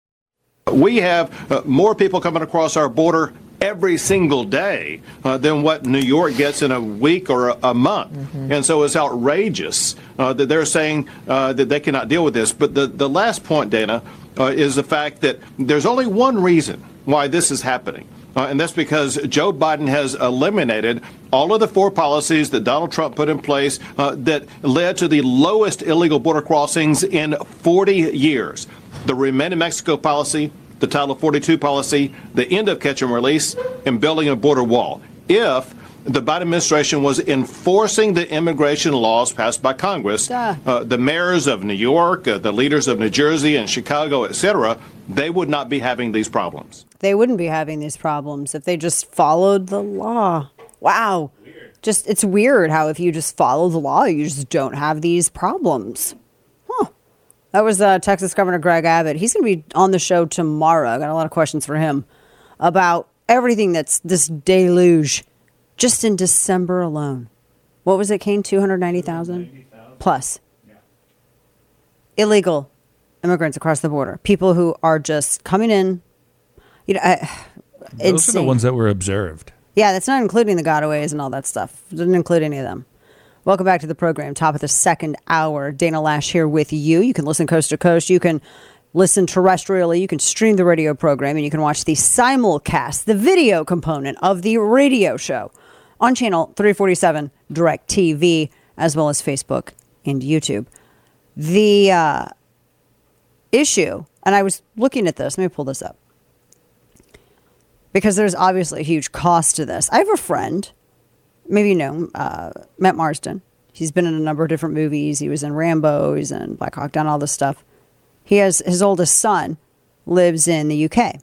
K: We have more people coming across our border every single day than what New York gets in a week or a month. Mm-hmm. And so it's outrageous that they're saying that they cannot deal with this. But the last point, Dana, is the fact that there's only one reason why this is happening. And that's because Joe Biden has eliminated all of the 4 policies that Donald Trump put in place that led to the lowest illegal border crossings in 40 years. The Remain in Mexico policy, the Title 42 policy, the end of catch and release, and building a border wall. If the Biden administration was enforcing the immigration laws passed by Congress, the mayors of New York, the leaders of New Jersey and Chicago, etc., they would not be having these problems.
C: They wouldn't be having these problems if they just followed the law. Wow. It's weird how if you just follow the law, you just don't have these problems. That was Texas Governor Greg Abbott. He's going to be on the show tomorrow. I got a lot of questions for him about everything that's this deluge just in December alone. What was it, Kane? 290,000 plus. Yeah. Illegal immigrants across the border. People who are just coming in.
I: Those are the ones that were observed.
C: Yeah, that's not including the gotaways and all that stuff. Didn't include any of them. Welcome back to the program. Top of the second hour. Dana Lash here with you. You can listen coast to coast. You can listen terrestrially. You can stream the radio program, and you can watch the simulcast, the video component of the radio show on channel 347 Direct TV, as well as Facebook and YouTube. The issue, and I was looking at this. Let me pull this up. Because there's obviously a huge cost to this. I have a friend. Maybe you know, Matt Marsden. He's been in a number of different movies. He was in Rambo. He's in Black Hawk Down, all this stuff. He has his oldest son lives in the UK.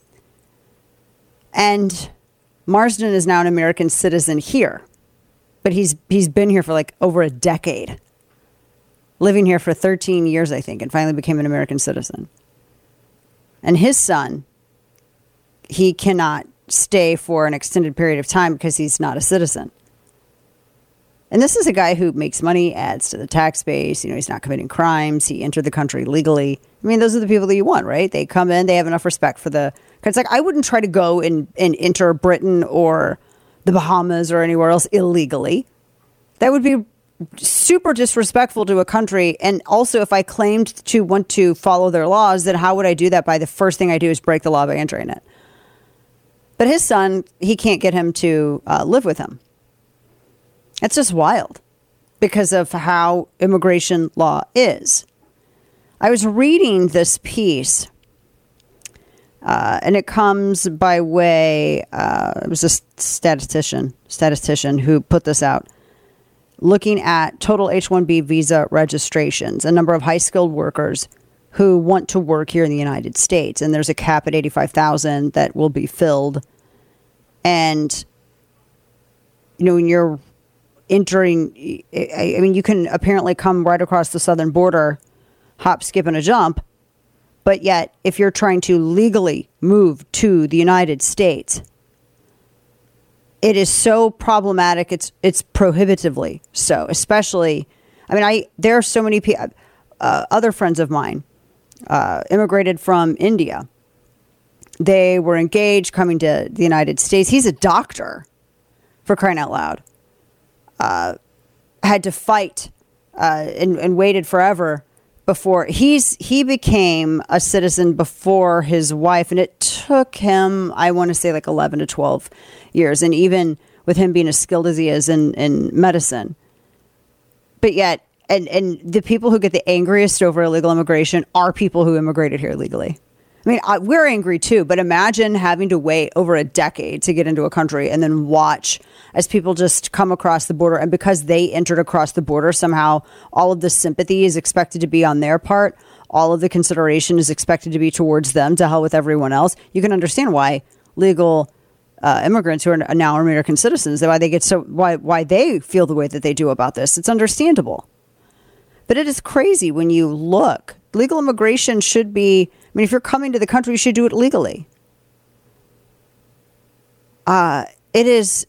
C: And Marsden is now an American citizen here. But he's been here for like over a decade. Living here for 13 years, I think, and finally became an American citizen. And his son, he cannot stay for an extended period of time because he's not a citizen. And this is a guy who makes money, adds to the tax base. He's not committing crimes. He entered the country legally. I mean, those are the people that you want, right? They come in, they have enough respect for because I wouldn't try to go and enter Britain or the Bahamas or anywhere else illegally. That would be super disrespectful to a country. And also, if I claimed to want to follow their laws, then how would I do that? By the first thing I do is break the law by entering it. But his son, he can't get him to live with him. It's just wild because of how immigration law is. I was reading this piece, and it comes by way, it was a statistician who put this out, looking at total H-1B visa registrations, a number of high-skilled workers who want to work here in the United States. And there's a cap at 85,000 that will be filled. And, when you're entering, I mean, you can apparently come right across the southern border, hop, skip, and a jump. But yet, if you're trying to legally move to the United States, it is so problematic. It's prohibitively so, especially, there are so many people, other friends of mine, immigrated from India. They were engaged coming to the United States. He's a doctor, for crying out loud. Had to fight and waited forever before he became a citizen before his wife, and it took him, I want to say, like 11 to 12 years, and even with him being as skilled as he is in medicine. But yet, and the people who get the angriest over illegal immigration are people who immigrated here legally. I mean, we're angry too, but imagine having to wait over a decade to get into a country and then watch as people just come across the border. And because they entered across the border, somehow all of the sympathy is expected to be on their part. All of the consideration is expected to be towards them, to hell with everyone else. You can understand why legal immigrants who are now American citizens, why they get why they feel the way that they do about this. It's understandable. But it is crazy when you look. Legal immigration should be, I mean, if you're coming to the country, you should do it legally. It is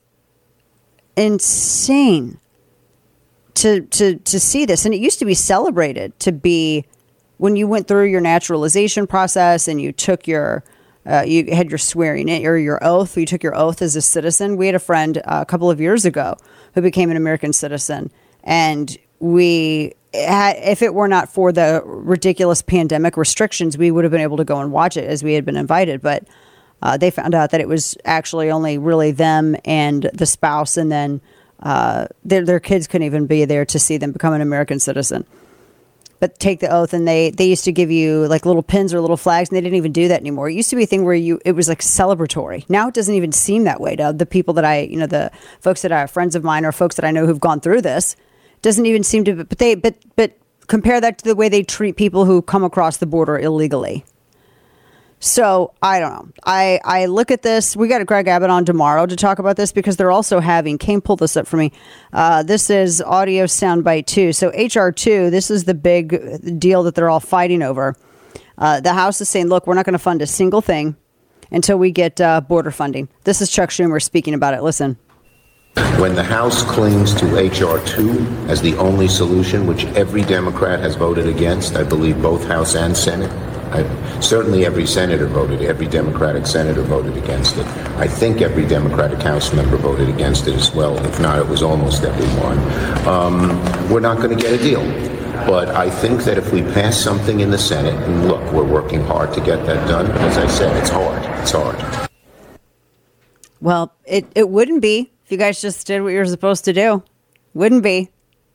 C: insane to see this. And it used to be celebrated to be when you went through your naturalization process and you took your, you had your swearing in or your oath. You took your oath as a citizen. We had a friend a couple of years ago who became an American citizen, and if it were not for the ridiculous pandemic restrictions, we would have been able to go and watch it as we had been invited. But they found out that it was actually only really them and the spouse, and then their kids couldn't even be there to see them become an American citizen. But take the oath, and they used to give you like little pins or little flags, and they didn't even do that anymore. It used to be a thing where it was like celebratory. Now it doesn't even seem that way to the people that the folks that are friends of mine or folks that I know who've gone through this. Doesn't even seem to, but compare that to the way they treat people who come across the border illegally. So I don't know. I look at this. We got Greg Abbott on tomorrow to talk about this because they're also having, Kane pulled this up for me. This is audio soundbite 2. So HR 2, this is the big deal that they're all fighting over. The House is saying, look, we're not going to fund a single thing until we get border funding. This is Chuck Schumer speaking about it. Listen.
L: When the House clings to H.R. 2 as the only solution, which every Democrat has voted against, I believe both House and Senate, certainly every Democratic senator voted against it. I think every Democratic House member voted against it as well. If not, it was almost everyone. We're not going to get a deal. But I think that if we pass something in the Senate, and look, we're working hard to get that done. As I said, it's hard. It's hard.
C: Well, it wouldn't be. You guys just did what you're supposed to do. Wouldn't be.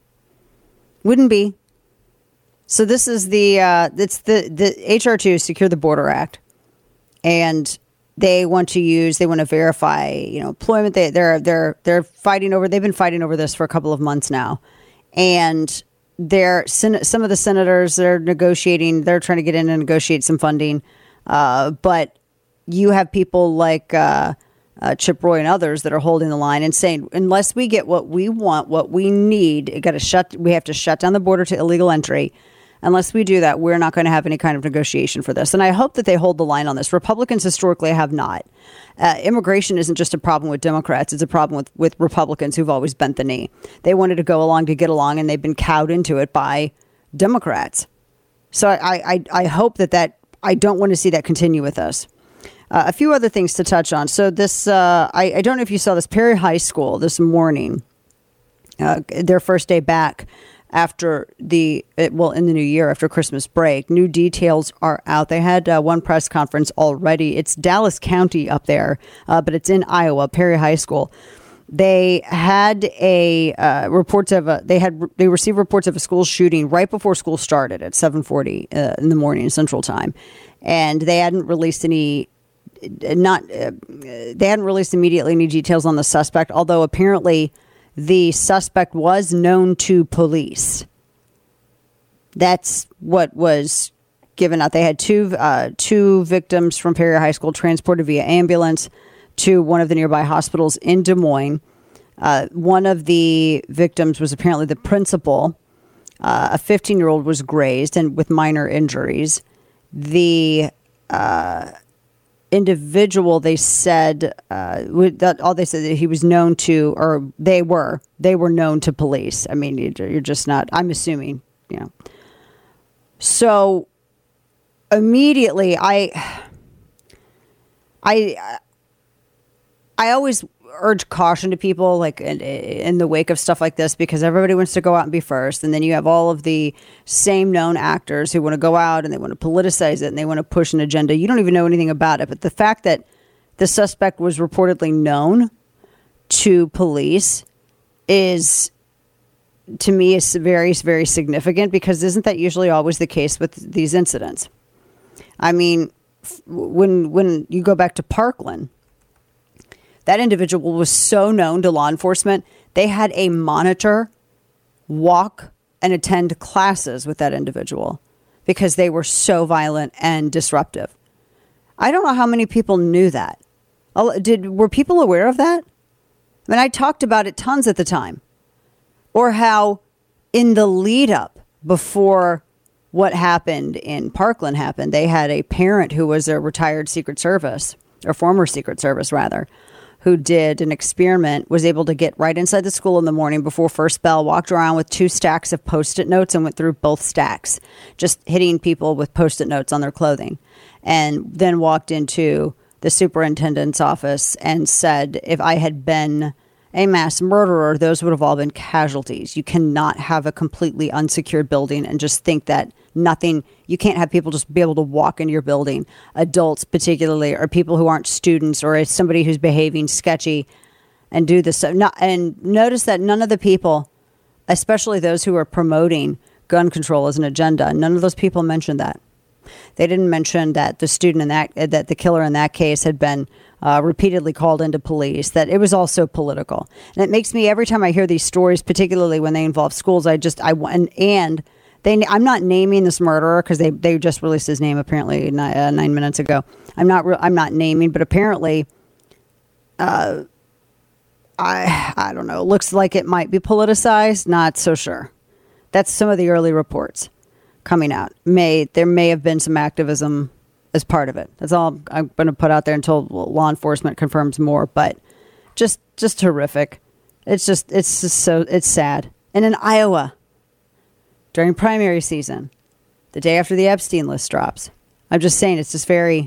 C: So this is it's the HR 2 Secure the Border Act, and they want to verify, employment. They're fighting over. They've been fighting over this for a couple of months now, and some of the senators, they're negotiating. They're trying to get in and negotiate some funding, but you have people like Chip Roy and others that are holding the line and saying, unless we get what we want, what we need, we have to shut down the border to illegal entry. Unless we do that, we're not going to have any kind of negotiation for this. And I hope that they hold the line on this. Republicans historically have not. Immigration isn't just a problem with Democrats. It's a problem with Republicans who've always bent the knee. They wanted to go along to get along, and they've been cowed into it by Democrats. So I hope that I don't want to see that continue with us. A few other things to touch on. So this, I don't know if you saw this, Perry High School this morning, their first day back after in the new year, after Christmas break. New details are out. They had one press conference already. It's Dallas County up there, but it's in Iowa, Perry High School. They had they received reports of a school shooting right before school started at 7:40 in the morning Central Time, and they hadn't released immediately any details on the suspect, although apparently the suspect was known to police. That's what was given out. They had two victims from Perry High School transported via ambulance to one of the nearby hospitals in Des Moines. One of the victims was apparently the principal. A 15-year-old was grazed and with minor injuries. The individual, they said, all they said that he was known to, or they were known to police. I mean, you're just not, I'm assuming, So immediately I always urge caution to people, like in the wake of stuff like this, because everybody wants to go out and be first. And then you have all of the same known actors who want to go out and they want to politicize it and they want to push an agenda. You don't even know anything about it. But the fact that the suspect was reportedly known to police is, to me, is very, very significant, because isn't that usually always the case with these incidents? I mean, when you go back to Parkland, that individual was so known to law enforcement, they had a monitor walk and attend classes with that individual because they were so violent and disruptive. I don't know how many people knew that. Were people aware of that? I mean, I talked about it tons at the time. Or how in the lead up before what happened in Parkland happened, they had a parent who was a retired Secret Service, or former Secret Service rather, who did an experiment, was able to get right inside the school in the morning before first bell, walked around with 2 stacks of Post-it notes and went through both stacks, just hitting people with Post-it notes on their clothing, and then walked into the superintendent's office and said, if I had been a mass murderer, those would have all been casualties. You cannot have a completely unsecured building and just think that nothing, you can't have people just be able to walk into your building, adults particularly, or people who aren't students, or somebody who's behaving sketchy and do this. And notice that none of the people, especially those who are promoting gun control as an agenda, none of those people mentioned that. They didn't mention that the student that the killer in that case had been repeatedly called into police, that it was also political. And it makes me, every time I hear these stories, particularly when they involve schools, I'm not naming this murderer because they just released his name apparently 9 minutes ago. I'm not naming, but apparently, I don't know. Looks like it might be politicized. Not so sure. That's some of the early reports coming out. There may have been some activism as part of it. That's all I'm going to put out there until law enforcement confirms more. But just horrific. It's sad. And in Iowa, during primary season, the day after the Epstein list drops, I'm just saying, it's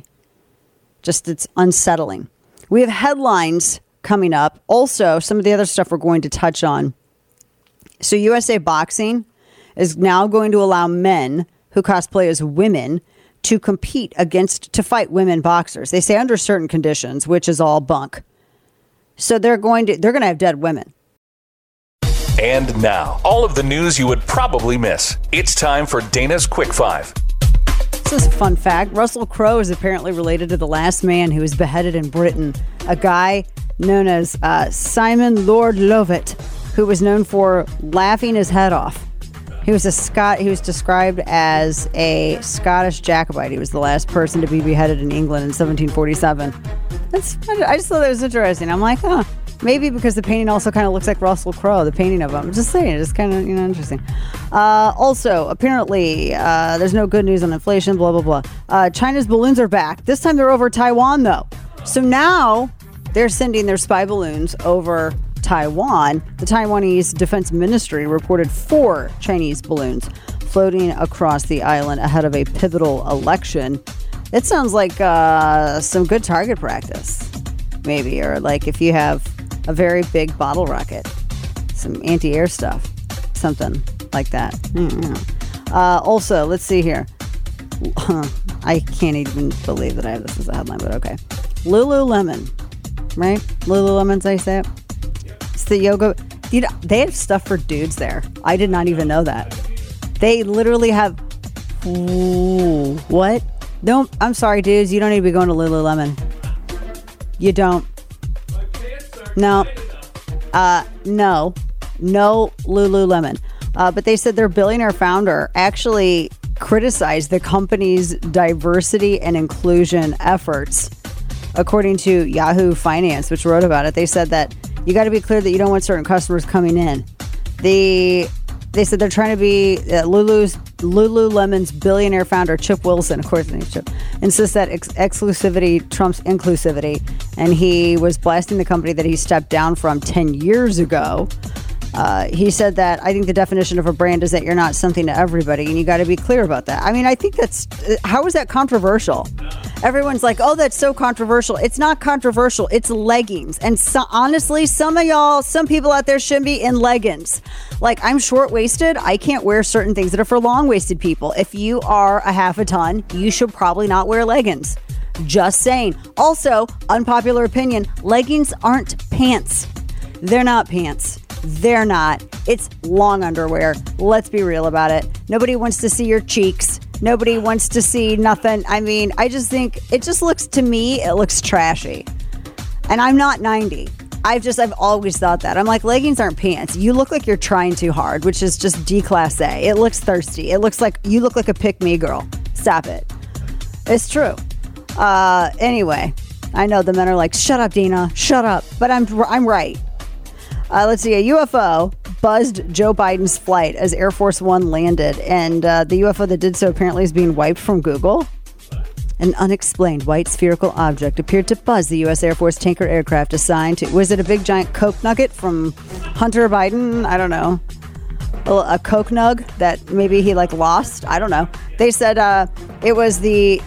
C: it's unsettling. We have headlines coming up. Also, some of the other stuff we're going to touch on. So USA Boxing is now going to allow men who cosplay as women to to fight women boxers. They say under certain conditions, which is all bunk. So they're going to have dead women.
E: And now, all of the news you would probably miss. It's time for Dana's Quick Five.
C: This is a fun fact. Russell Crowe is apparently related to the last man who was beheaded in Britain, a guy known as Simon Lord Lovat, who was known for laughing his head off. He was He was described as a Scottish Jacobite. He was the last person to be beheaded in England in 1747. I just thought that was interesting. I'm like, maybe because the painting also kind of looks like Russell Crowe, the painting of him. I'm just saying, it's kind of interesting. Also, apparently, there's no good news on inflation. Blah blah blah. China's balloons are back. This time they're over Taiwan, though. So now they're sending their spy balloons over Taiwan. The Taiwanese Defense Ministry reported 4 Chinese balloons floating across the island ahead of a pivotal election. It sounds like some good target practice, maybe, or like if you have a very big bottle rocket, some anti-air stuff, something like that. Also, let's see here. I can't even believe that I have this as a headline, but okay. Lululemon, right? Lululemon's how you say it? It's the yoga. They have stuff for dudes there. I did not even know that. They literally have. Ooh, what? No, I'm sorry, dudes. You don't need to be going to Lululemon. You don't. No. No Lululemon. But they said their billionaire founder actually criticized the company's diversity and inclusion efforts. According to Yahoo Finance, which wrote about it, they said that you got to be clear that you don't want certain customers coming in. They said they're trying to be Lululemon's billionaire founder, Chip Wilson, of course his name's Chip, insists that exclusivity trumps inclusivity. And he was blasting the company that he stepped down from 10 years ago. He said that, I think the definition of a brand is that you're not something to everybody, and you got to be clear about that. I mean, I think how is that controversial?
B: Everyone's like, oh, that's so controversial. It's not controversial. It's leggings. And so, honestly, some people out there shouldn't be in leggings. Like, I'm short-waisted. I can't wear certain things that are for long-waisted people. If you are a half a ton, you should probably not wear leggings. Just saying. Also, unpopular opinion, leggings aren't pants. They're not pants. They're not. It's long underwear. Let's be real about it. Nobody wants to see your cheeks. Nobody wants to see nothing. I mean, I just think it just looks, to me, it looks trashy. And I'm not 90. I've always thought that. I'm like, leggings aren't pants. You look like you're trying too hard, which is just D-class A. It looks thirsty. It looks like you look like a pick-me girl. Stop it. It's true. Anyway, I know the men are like, shut up, Dina. Shut up. But I'm right. Let's see. A UFO buzzed Joe Biden's flight as Air Force One landed. And the UFO that did so apparently is being wiped from Google. An unexplained white spherical object appeared to buzz the U.S. Air Force tanker aircraft assigned to... Was it a big giant Coke nugget from Hunter Biden? I don't know. A Coke nug that maybe he lost? I don't know. They said it buzzed the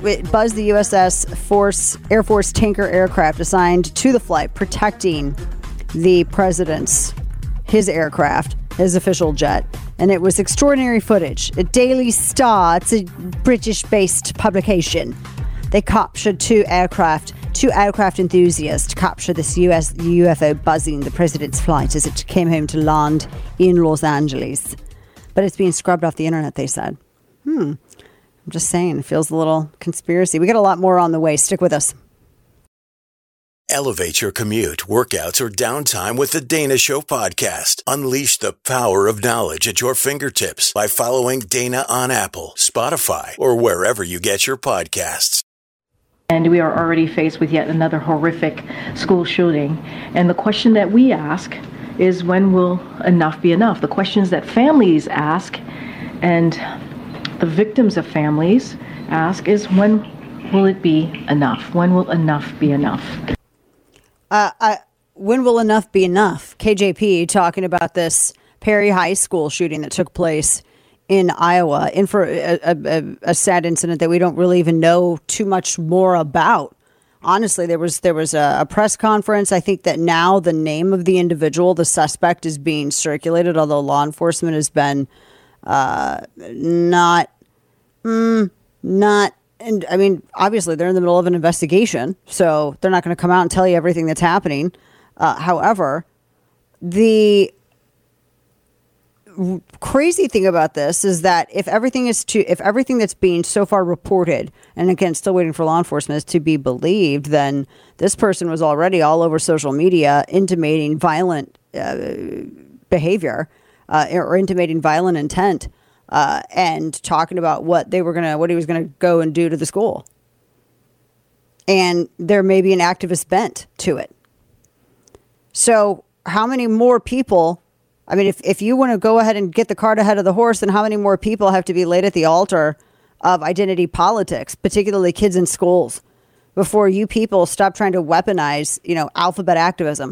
B: USS Air Force tanker aircraft assigned to the flight, protecting the president's, his aircraft, his official jet. And it was extraordinary footage. A Daily Star, it's a British-based publication. They captured two aircraft enthusiasts capture this US UFO buzzing the president's flight as it came home to land in Los Angeles. But it's being scrubbed off the internet, they said. I'm just saying, it feels a little conspiracy. We got a lot more on the way. Stick with us.
F: Elevate your commute, workouts, or downtime with the Dana Show podcast. Unleash the power of knowledge at your fingertips by following Dana on Apple, Spotify, or wherever you get your podcasts.
H: And we are already faced with yet another horrific school shooting. And the question that we ask is, when will enough be enough? The questions that families ask and the victims of families ask is, when will it be enough? When will enough be enough?
B: When will enough be enough? KJP talking about this Perry High School shooting that took place in Iowa, in for a sad incident that we don't really even know too much more about. Honestly, there was a press conference. I think that now the name of the individual, the suspect, is being circulated, although law enforcement has been not. And I mean, obviously, they're in the middle of an investigation, so they're not going to come out and tell you everything that's happening. However, the crazy thing about this is that if everything that's being so far reported, and again, still waiting for law enforcement, is to be believed, then this person was already all over social media intimating violent behavior or intimating violent intent. And talking about what he was gonna go and do to the school, and there may be an activist bent to it. So, how many more people? I mean, if you want to go ahead and get the cart ahead of the horse, then how many more people have to be laid at the altar of identity politics, particularly kids in schools, before you people stop trying to weaponize, alphabet activism?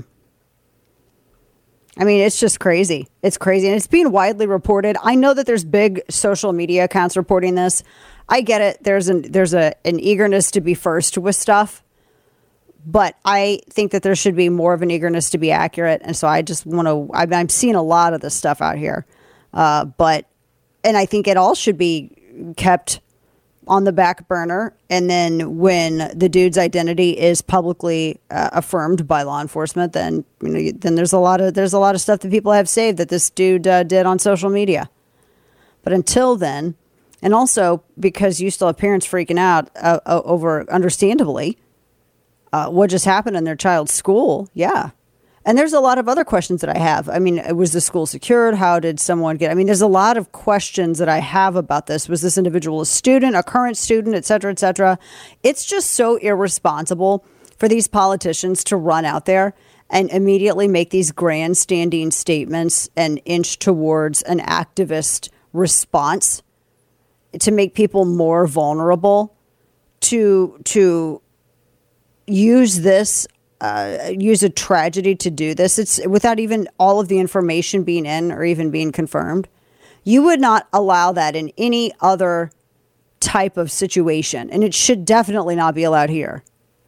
B: I mean, it's just crazy. It's crazy. And it's being widely reported. I know that there's big social media accounts reporting this. I get it. There's an eagerness to be first with stuff. But I think that there should be more of an eagerness to be accurate. And so I just want to, I'm seeing a lot of this stuff out here. And I think it all should be kept on the back burner. And then when the dude's identity is publicly affirmed by law enforcement, then then there's a lot of stuff that people have saved that this dude did on social media. But until then, and also because you still have parents freaking out over, understandably, what just happened in their child's school. Yeah. And there's a lot of other questions that I have. I mean, was the school secured? How did someone get? I mean, there's a lot of questions that I have about this. Was this individual a student, a current student, et cetera, et cetera? It's just so irresponsible for these politicians to run out there and immediately make these grandstanding statements and inch towards an activist response to make people more vulnerable to use this. Use a tragedy to do this. It's without even all of the information being in or even being confirmed. You would not allow that in any other type of situation, and it should definitely not be allowed here.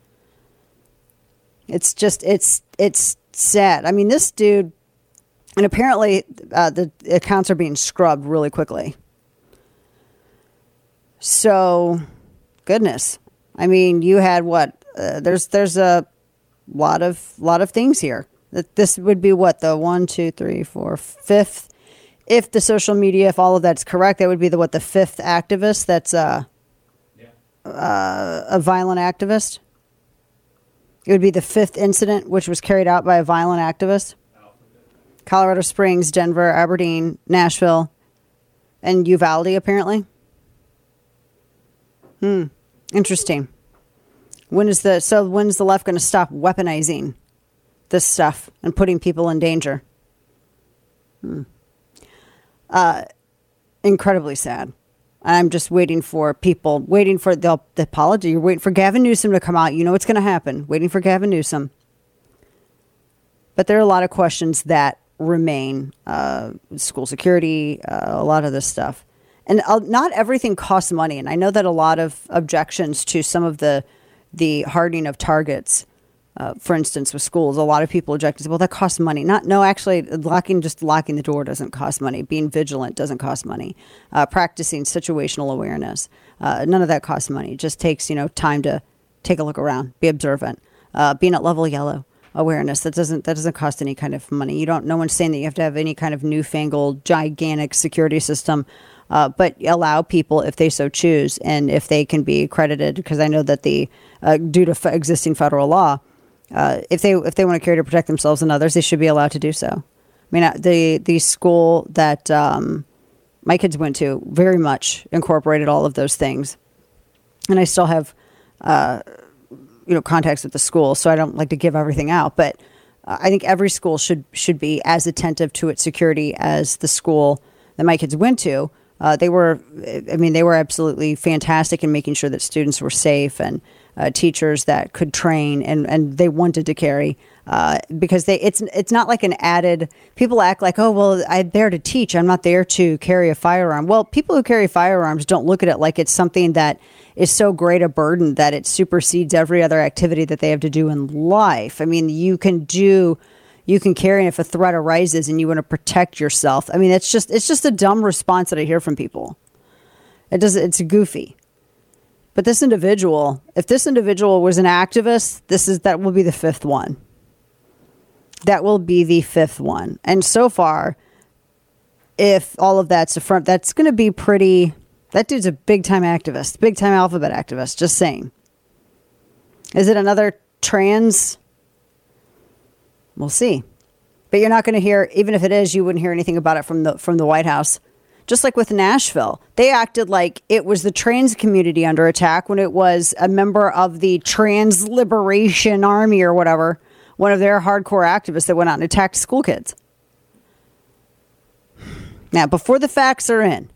B: It's just, it's sad. I mean, this dude, and apparently the accounts are being scrubbed really quickly. So, goodness. I mean, you had what? There's a lot of things here. This would be what, the 1, 2, 3, 4, 5th. If the social media, if all of that's correct, that would be the 5th activist that's a violent activist. It would be the 5th incident, which was carried out by a violent activist. Colorado Springs, Denver, Aberdeen, Nashville, and Uvalde, apparently. Interesting. When's the left going to stop weaponizing this stuff and putting people in danger? Incredibly sad. I'm just waiting for the apology. You're waiting for Gavin Newsom to come out. You know what's going to happen. Waiting for Gavin Newsom. But there are a lot of questions that remain. School security, a lot of this stuff. And not everything costs money. And I know that a lot of objections to some of the hardening of targets, for instance, with schools, a lot of people object. Well, that costs money. Actually, locking the door doesn't cost money. Being vigilant doesn't cost money. Practicing situational awareness, none of that costs money. It just takes time to take a look around, be observant. Being at level yellow awareness, that doesn't cost any kind of money. No one's saying that you have to have any kind of newfangled gigantic security system. But allow people, if they so choose, and if they can be accredited, because I know that due to existing federal law, if they want to carry to protect themselves and others, they should be allowed to do so. I mean, the school that my kids went to very much incorporated all of those things, and I still have contacts with the school, so I don't like to give everything out, but I think every school should be as attentive to its security as the school that my kids went to. They were absolutely fantastic in making sure that students were safe, and teachers that could train and they wanted to carry, because it's not like an added, people act like, oh, well, I'm there to teach. I'm not there to carry a firearm. Well, people who carry firearms don't look at it like it's something that is so great a burden that it supersedes every other activity that they have to do in life. I mean, you can carry, and if a threat arises and you want to protect yourself, I mean, it's just a dumb response that I hear from people. It's goofy. But this individual, if this individual was an activist, that will be the 5th one. That will be the 5th one. And so far, if all of that's affirmed, that's going to be pretty, that dude's a big time activist, big time alphabet activist, just saying. Is it another trans? We'll see. But you're not going to hear, even if it is, you wouldn't hear anything about it from the White House. Just like with Nashville, they acted like it was the trans community under attack when it was a member of the Trans Liberation Army or whatever, one of their hardcore activists that went out and attacked school kids. Now, before the facts are in,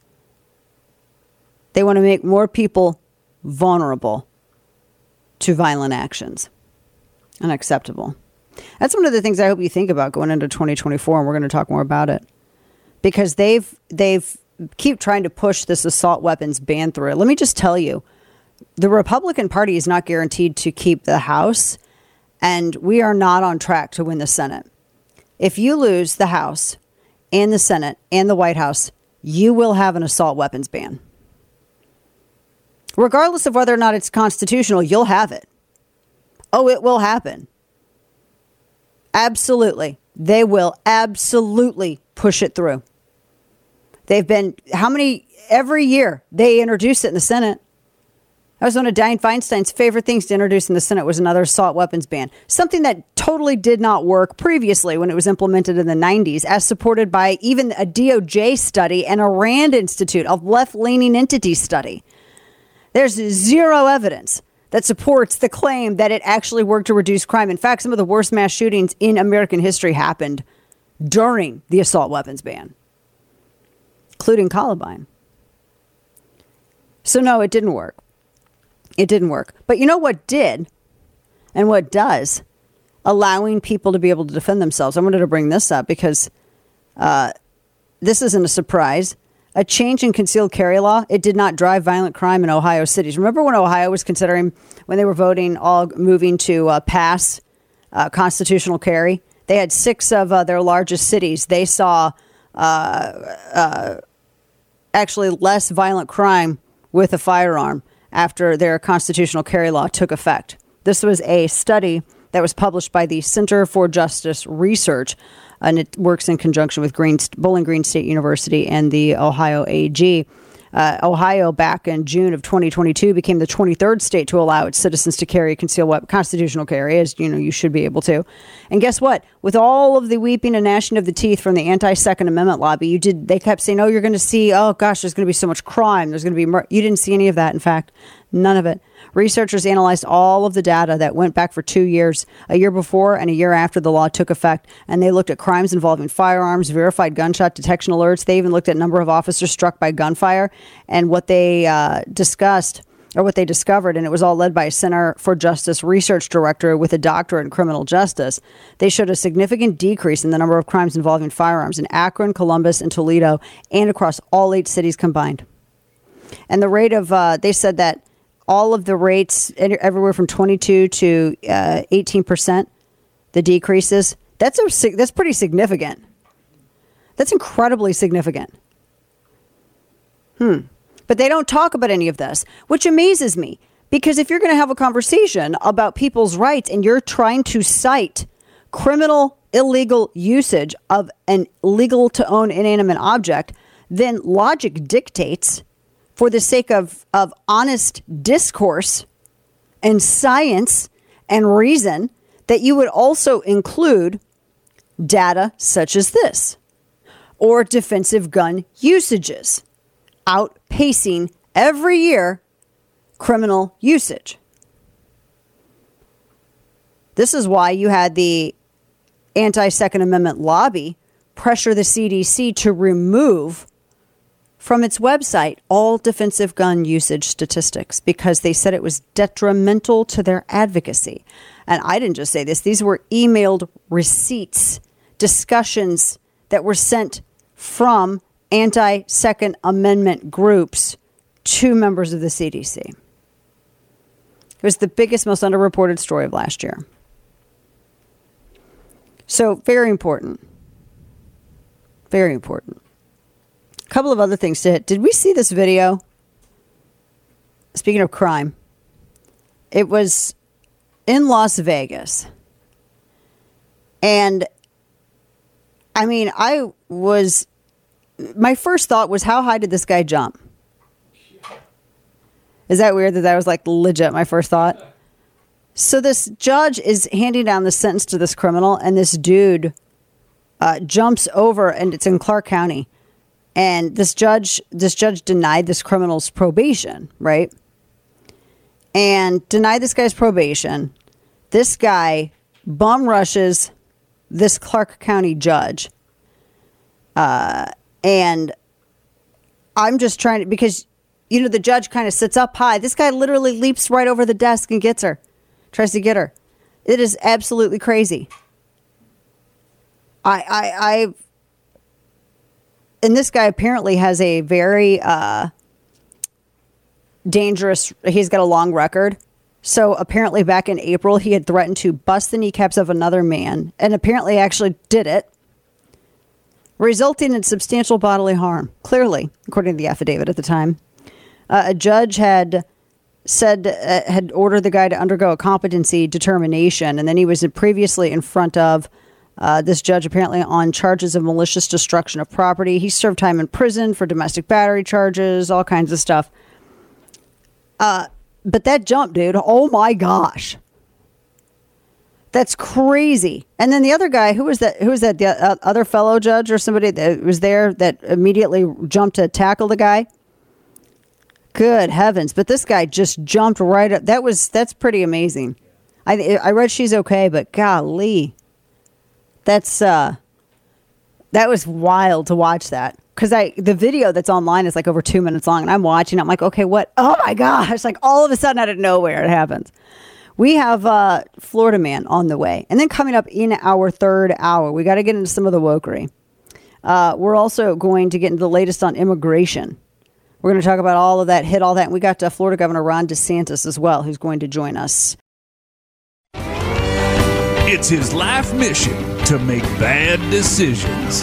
B: they want to make more people vulnerable to violent actions. Unacceptable. That's one of the things I hope you think about going into 2024, and we're going to talk more about it. Because they've keep trying to push this assault weapons ban through. Let me just tell you, the Republican Party is not guaranteed to keep the House, and we are not on track to win the Senate. If you lose the House and the Senate and the White House, you will have an assault weapons ban. Regardless of whether or not it's constitutional, you'll have it. Oh, it will happen. Absolutely. They will absolutely push it through. They've been, every year they introduce it in the Senate. That was one of Dianne Feinstein's favorite things to introduce in the Senate was another assault weapons ban. Something that totally did not work previously when it was implemented in the 90s, as supported by even a DOJ study and a RAND Institute, a left-leaning entity study. There's zero evidence that supports the claim that it actually worked to reduce crime. In fact, some of the worst mass shootings in American history happened during the assault weapons ban, including Columbine. So no, it didn't work. It didn't work. But you know what did and what does? Allowing people to be able to defend themselves. I wanted to bring this up because this isn't a surprise. a change in concealed carry law, it did not drive violent crime in Ohio cities. Remember when Ohio was considering, when they were voting, all moving to pass constitutional carry? They had 6 of their largest cities. They saw actually less violent crime with a firearm after their constitutional carry law took effect. This was a study that was published by the Center for Justice Research, and it works in conjunction with Bowling Green State University and the Ohio AG. Ohio, back in June of 2022, became the 23rd state to allow its citizens to carry a concealed weapon, constitutional carry, as you know, you should be able to. And guess what? With all of the weeping and gnashing of the teeth from the anti-Second Amendment lobby, they kept saying, "Oh, you're going to see, oh gosh, there's going to be so much crime. There's going to be you didn't see any of that. In fact, none of it. Researchers analyzed all of the data that went back for 2 years, a year before and a year after the law took effect, and they looked at crimes involving firearms, verified gunshot detection alerts. They even looked at number of officers struck by gunfire, and what they what they discovered, and it was all led by a Center for Justice research director with a doctorate in criminal justice. They showed a significant decrease in the number of crimes involving firearms in Akron, Columbus, and Toledo, and across all 8 cities combined. And the rate of, they said that all of the rates, everywhere from 22 to 18%, the decreases, that's pretty significant. That's incredibly significant. But they don't talk about any of this, which amazes me. Because if you're going to have a conversation about people's rights and you're trying to cite criminal illegal usage of an illegal to own inanimate object, then logic dictates, for the sake of honest discourse and science and reason, that you would also include data such as this, or defensive gun usages outpacing every year criminal usage. This is why you had the anti-Second Amendment lobby pressure the CDC to remove from its website all defensive gun usage statistics, because they said it was detrimental to their advocacy. And I didn't just say this. These were emailed receipts, discussions that were sent from anti-Second Amendment groups to members of the CDC. It was the biggest, most underreported story of last year. So very important. Very important. A couple of other things to hit. Did we see this video? Speaking of crime, it was in Las Vegas. And I mean, my first thought was, how high did this guy jump? Is that weird that was like legit my first thought? So this judge is handing down the sentence to this criminal, and this dude jumps over, and it's in Clark County. And this judge denied this criminal's probation, right? And denied this guy's probation. This guy bum rushes this Clark County judge. And I'm just trying to, because, you know, the judge kind of sits up high. This guy literally leaps right over the desk and gets her, tries to get her. It is absolutely crazy. And this guy apparently has a very dangerous, he's got a long record. So apparently back in April, he had threatened to bust the kneecaps of another man, and apparently actually did it, resulting in substantial bodily harm, clearly, according to the affidavit at the time. A judge had ordered the guy to undergo a competency determination, and then he was previously in front of this judge apparently on charges of malicious destruction of property. He served time in prison for domestic battery charges, all kinds of stuff. But that jump, dude, oh my gosh. That's crazy. And then the other guy, who was that? The other fellow judge or somebody that was there that immediately jumped to tackle the guy? Good heavens. But this guy just jumped right up. That's pretty amazing. I read she's okay, but golly. That was wild to watch that, because the video that's online is like over 2 minutes long, and I'm watching. I'm like, okay, what? Oh my gosh! Like all of a sudden, out of nowhere, it happens. We have Florida Man on the way, and then coming up in our third hour, we got to get into some of the wokery.
C: We're also going to get into the latest on immigration. We're going to talk about all of that, hit all that. And we got Florida Governor Ron DeSantis as well, who's going to join us.
I: It's his life mission to make bad decisions.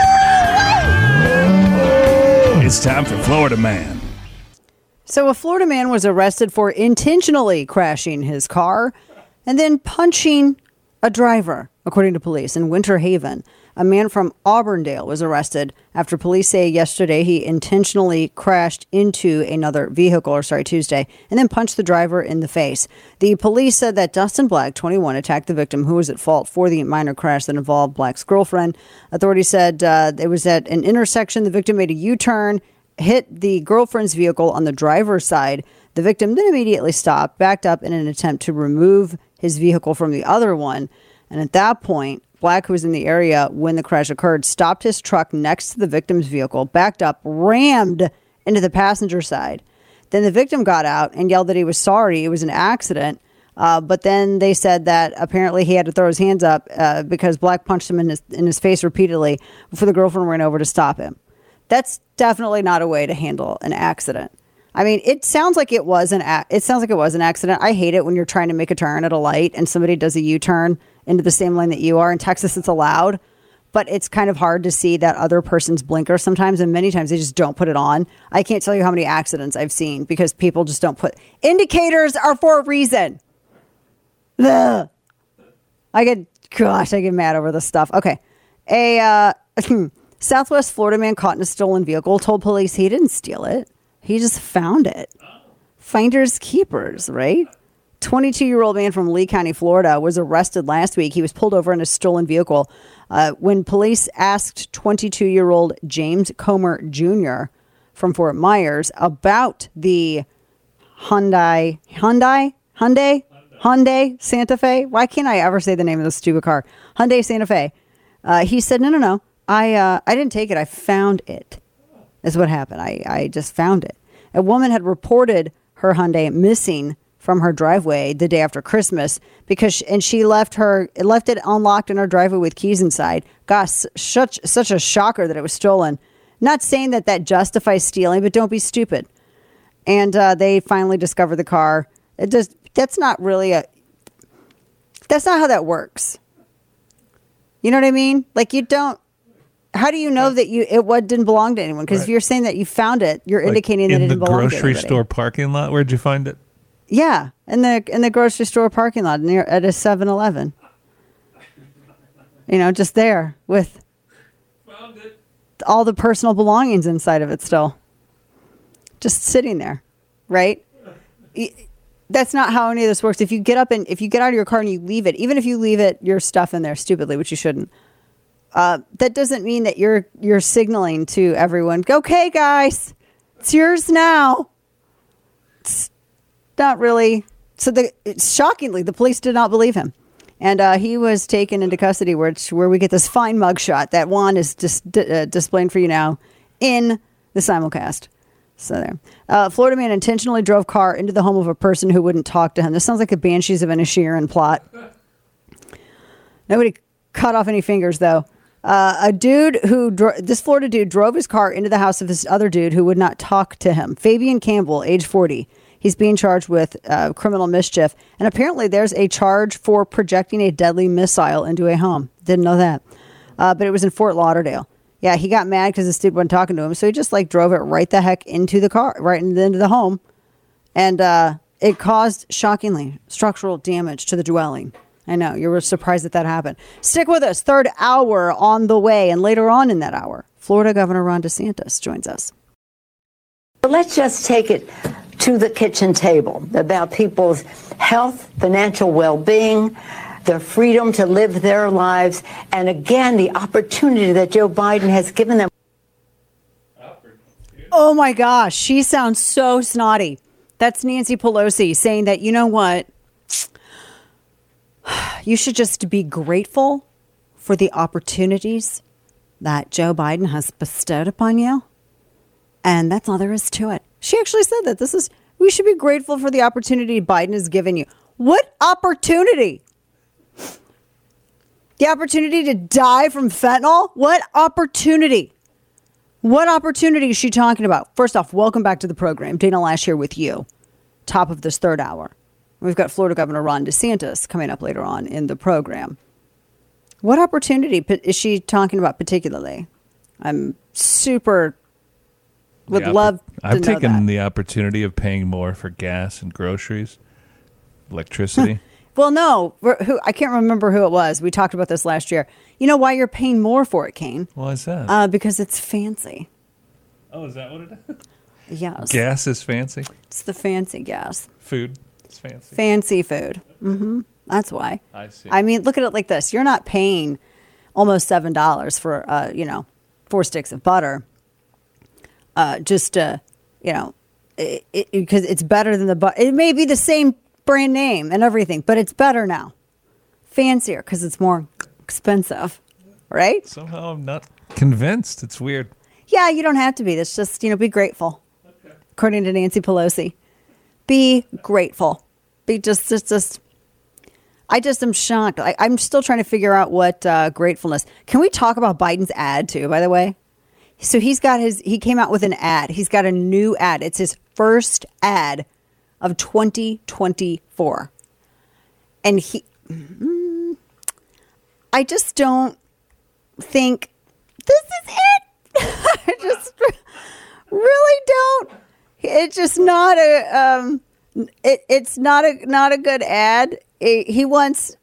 I: It's time for Florida Man.
C: So a Florida man was arrested for intentionally crashing his car and then punching a driver, according to police in Winter Haven. A man from Auburndale was arrested after police say yesterday he intentionally crashed into another vehicle, Tuesday, and then punched the driver in the face. The police said that Dustin Black, 21, attacked the victim who was at fault for the minor crash that involved Black's girlfriend. Authorities said it was at an intersection. The victim made a U-turn, hit the girlfriend's vehicle on the driver's side. The victim then immediately stopped, backed up in an attempt to remove his vehicle from the other one. And at that point, Black, who was in the area when the crash occurred, stopped his truck next to the victim's vehicle, backed up, rammed into the passenger side. Then the victim got out and yelled that he was sorry. It was an accident. But then they said that apparently he had to throw his hands up because Black punched him in his face repeatedly before the girlfriend ran over to stop him. That's definitely not a way to handle an accident. I mean, it sounds like it was an accident. I hate it when you're trying to make a turn at a light and somebody does a U-turn into the same lane that you are. In Texas, it's allowed, but it's kind of hard to see that other person's blinker sometimes, and many times they just don't put it on. I can't tell you how many accidents I've seen because people just don't put indicators are for a reason. Ugh. I get mad over this stuff. Okay. A Southwest Florida man caught in a stolen vehicle told police he didn't steal it. He just found it. Finders keepers, right? 22-year-old man from Lee County, Florida, was arrested last week. He was pulled over in a stolen vehicle when police asked 22-year-old James Comer Jr. from Fort Myers about the Hyundai Santa Fe. Why can't I ever say the name of this stupid car? Hyundai Santa Fe. He said, no. I didn't take it. I found it. That's what happened. I just found it. A woman had reported her Hyundai missing from her driveway the day after Christmas and she left it unlocked in her driveway with keys inside. Gosh, such a shocker that it was stolen. Not saying that justifies stealing, but don't be stupid. And they finally discovered the car. That's not how that works. You know what I mean? Like how do you know that it didn't belong to anyone? Because if you're saying that you found it, you're indicating that it didn't belong to anybody.
I: In the grocery store parking lot? Where'd you find it?
C: Yeah, in the grocery store parking lot at a 7-Eleven. Just there with all the personal belongings inside of it still. Just sitting there, right? That's not how any of this works. If you get out of your car and you leave it, even if you leave your stuff in there stupidly, which you shouldn't, that doesn't mean that you're signaling to everyone, okay, guys, it's yours now. It's not really. So shockingly, the police did not believe him. And he was taken into custody where we get this fine mugshot that Juan is displaying for you now in the simulcast. So there. Florida man intentionally drove car into the home of a person who wouldn't talk to him. This sounds like a Banshees of Inisherin plot. Nobody cut off any fingers, though. This Florida dude drove his car into the house of this other dude who would not talk to him. Fabian Campbell, age 40. He's being charged with criminal mischief. And apparently there's a charge for projecting a deadly missile into a home. Didn't know that. But it was in Fort Lauderdale. Yeah, he got mad because this dude wasn't talking to him. So he just drove it right the heck into the car, right into the home. And it caused, shockingly, structural damage to the dwelling. I know, you were surprised that happened. Stick with us. Third hour on the way. And later on in that hour, Florida Governor Ron DeSantis joins us.
M: Let's just take it to the kitchen table about people's health, financial well-being, their freedom to live their lives, and again, the opportunity that Joe Biden has given them.
C: Oh my gosh, she sounds so snotty. That's Nancy Pelosi saying that, you know what? You should just be grateful for the opportunities that Joe Biden has bestowed upon you. And that's all there is to it. She actually said that we should be grateful for the opportunity Biden has given you. What opportunity?
B: The opportunity to die from fentanyl? What opportunity? What opportunity is she talking about? First off, welcome back to the program. Dana Lash here with you. Top of this third hour. We've got Florida Governor Ron DeSantis coming up later on in the program. What opportunity is she talking about particularly? I'm super would love to
I: I've
B: know
I: taken
B: that.
I: the opportunity of paying more for gas and groceries, electricity.
B: Well, no, I can't remember who it was. We talked about this last year. You know why you're paying more for it, Kane?
I: Why is that?
B: Because it's fancy.
I: Oh, is that what it is?
B: Yes.
I: Gas is fancy?
B: It's the fancy gas.
I: Food is fancy.
B: Fancy food. That's why.
I: I see.
B: I mean, look at it like this. You're not paying almost $7 for, 4 sticks of butter. Because it's better than the butter. It may be the same brand name and everything, but it's better now. Fancier because it's more expensive, right?
I: Somehow I'm not convinced. It's weird.
B: Yeah, you don't have to be. That's just, be grateful. Okay. According to Nancy Pelosi. Be grateful. I just am shocked. I'm still trying to figure out what gratefulness. Can we talk about Biden's ad too, by the way? So he came out with an ad. He's got a new ad. It's his first ad of 2024. And I just don't think this is it. I just really don't. It's just not it's not a good ad. He wants,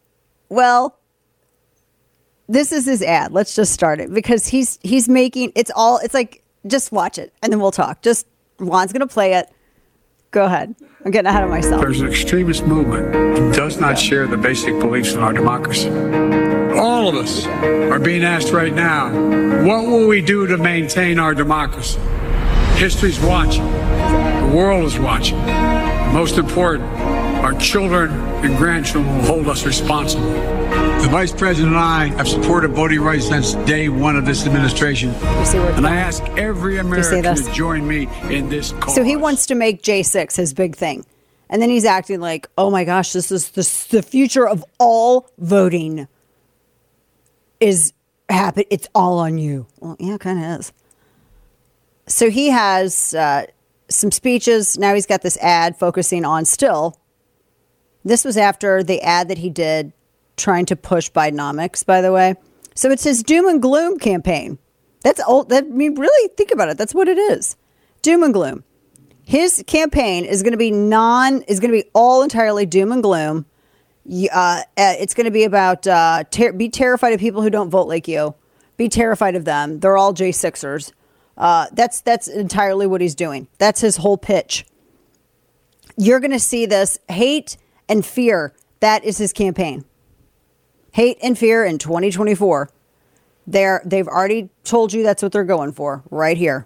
B: this is his ad. Let's just start it because he's making, it's like, just watch it and then we'll talk. Juan's going to play it. Go ahead. I'm getting ahead of myself.
N: There's an extremist movement that does not share the basic beliefs in our democracy. All of us are being asked right now, what will we do to maintain our democracy? History's watching. The world is watching. Most important, our children and grandchildren will hold us responsible. The Vice President and I have supported voting rights since day one of this administration. And I ask every American to join me in this cause.
B: So he wants to make J6 his big thing. And then he's acting like, oh my gosh, this is the future of all voting is happen. It's all on you. Well, yeah, it kind of is. So he has some speeches. Now he's got this ad focusing on still. This was after the ad that he did trying to push Bidenomics, by the way. So it's his doom and gloom campaign. That's old. Really think about it. That's what it is. Doom and gloom. His campaign is going to be all entirely doom and gloom. It's going to be about be terrified of people who don't vote like you. Be terrified of them. They're all J6ers. That's entirely what he's doing. That's his whole pitch. You're going to see this hate and fear. That is his campaign. Hate and fear in 2024. They've already told you that's what they're going for right here.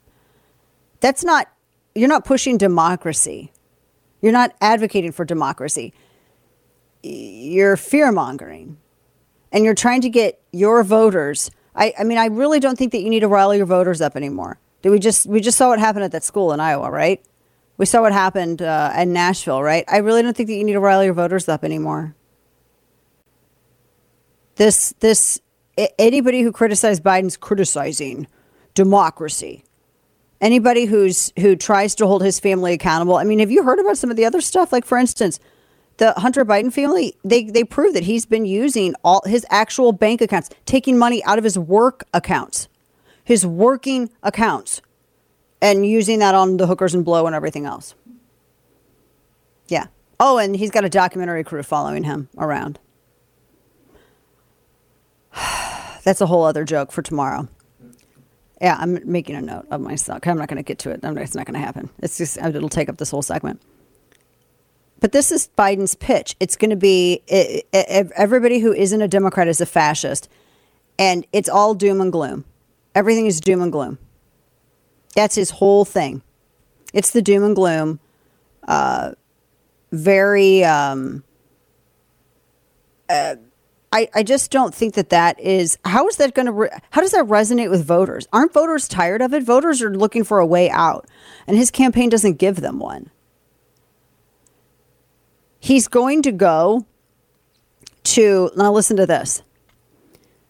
B: You're not pushing democracy. You're not advocating for democracy. You're fear-mongering. And you're trying to get your voters. I really don't think that you need to rile your voters up anymore. We just saw what happened at that school in Iowa, right? We saw what happened in Nashville, right? I really don't think that you need to rile your voters up anymore. Anybody who criticized Biden's criticizing democracy. Anybody who tries to hold his family accountable. I mean, have you heard about some of the other stuff? Like, for instance, the Hunter Biden family, they prove that he's been using all his actual bank accounts, taking money out of his work accounts, his working accounts, and using that on the hookers and blow and everything else. Yeah. Oh, and he's got a documentary crew following him around. That's a whole other joke for tomorrow. Yeah, I'm making a note of myself. I'm not going to get to it. It's not going to happen. It'll take up this whole segment. But this is Biden's pitch. It's going to be everybody who isn't a Democrat is a fascist. And it's all doom and gloom. Everything is doom and gloom. That's his whole thing. It's the doom and gloom. I just don't think that is, how is that going to, how does that resonate with voters? Aren't voters tired of it? Voters are looking for a way out, and his campaign doesn't give them one. He's going to go to, now listen to this.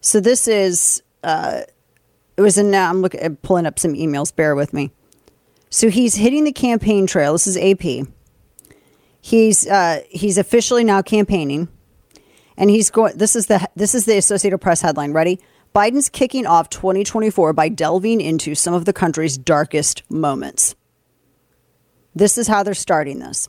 C: So this is, it was in, I'm pulling up some emails, bear with me. So he's hitting the campaign trail. This is AP. He's officially now campaigning, and he's going. This is the Associated Press headline. Ready? Biden's kicking off 2024 by delving into some of the country's darkest moments. This is how they're starting this.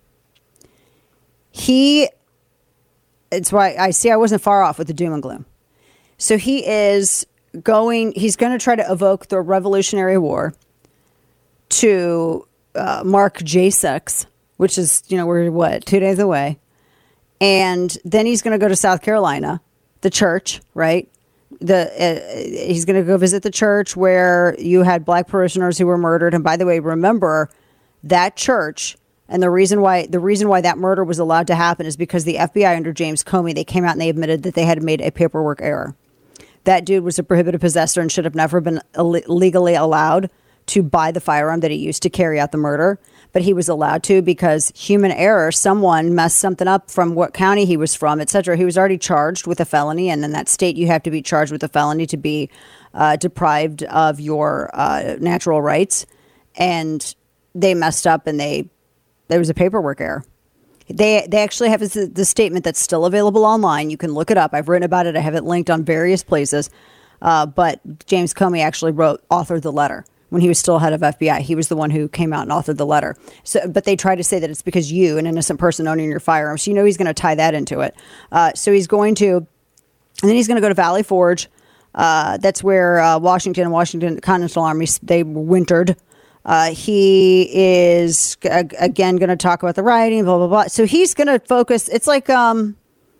C: It's why I wasn't far off with the doom and gloom. So he's going to try to evoke the Revolutionary War to mark J6, which is, we're 2 days away. And then he's going to go to South Carolina, the church, right? He's going to go visit the church where you had black parishioners who were murdered. And by the way, remember that church, and the reason why that murder was allowed to happen is because the FBI under James Comey, they came out and they admitted that they had made a paperwork error. That dude was a prohibited possessor and should have never been legally allowed to buy the firearm that he used to carry out the murder. But he was allowed to because human error, someone messed something up from what county he was from, etc. He was already charged with a felony. And in that state, you have to be charged with a felony to be deprived of your natural rights. And they messed up and there was a paperwork error. They actually have the statement that's still available online. You can look it up. I've written about it. I have it linked on various places. But James Comey actually authored the letter when he was still head of FBI. He was the one who came out and authored the letter. So, but they try to say that it's because you, an innocent person owning your firearm. So he's going to tie that into it. So he's going to, and then he's going to go to Valley Forge. That's where Washington Continental Army, they wintered. He is again going to talk about the rioting, blah, blah, blah. So he's going to focus. It's like, it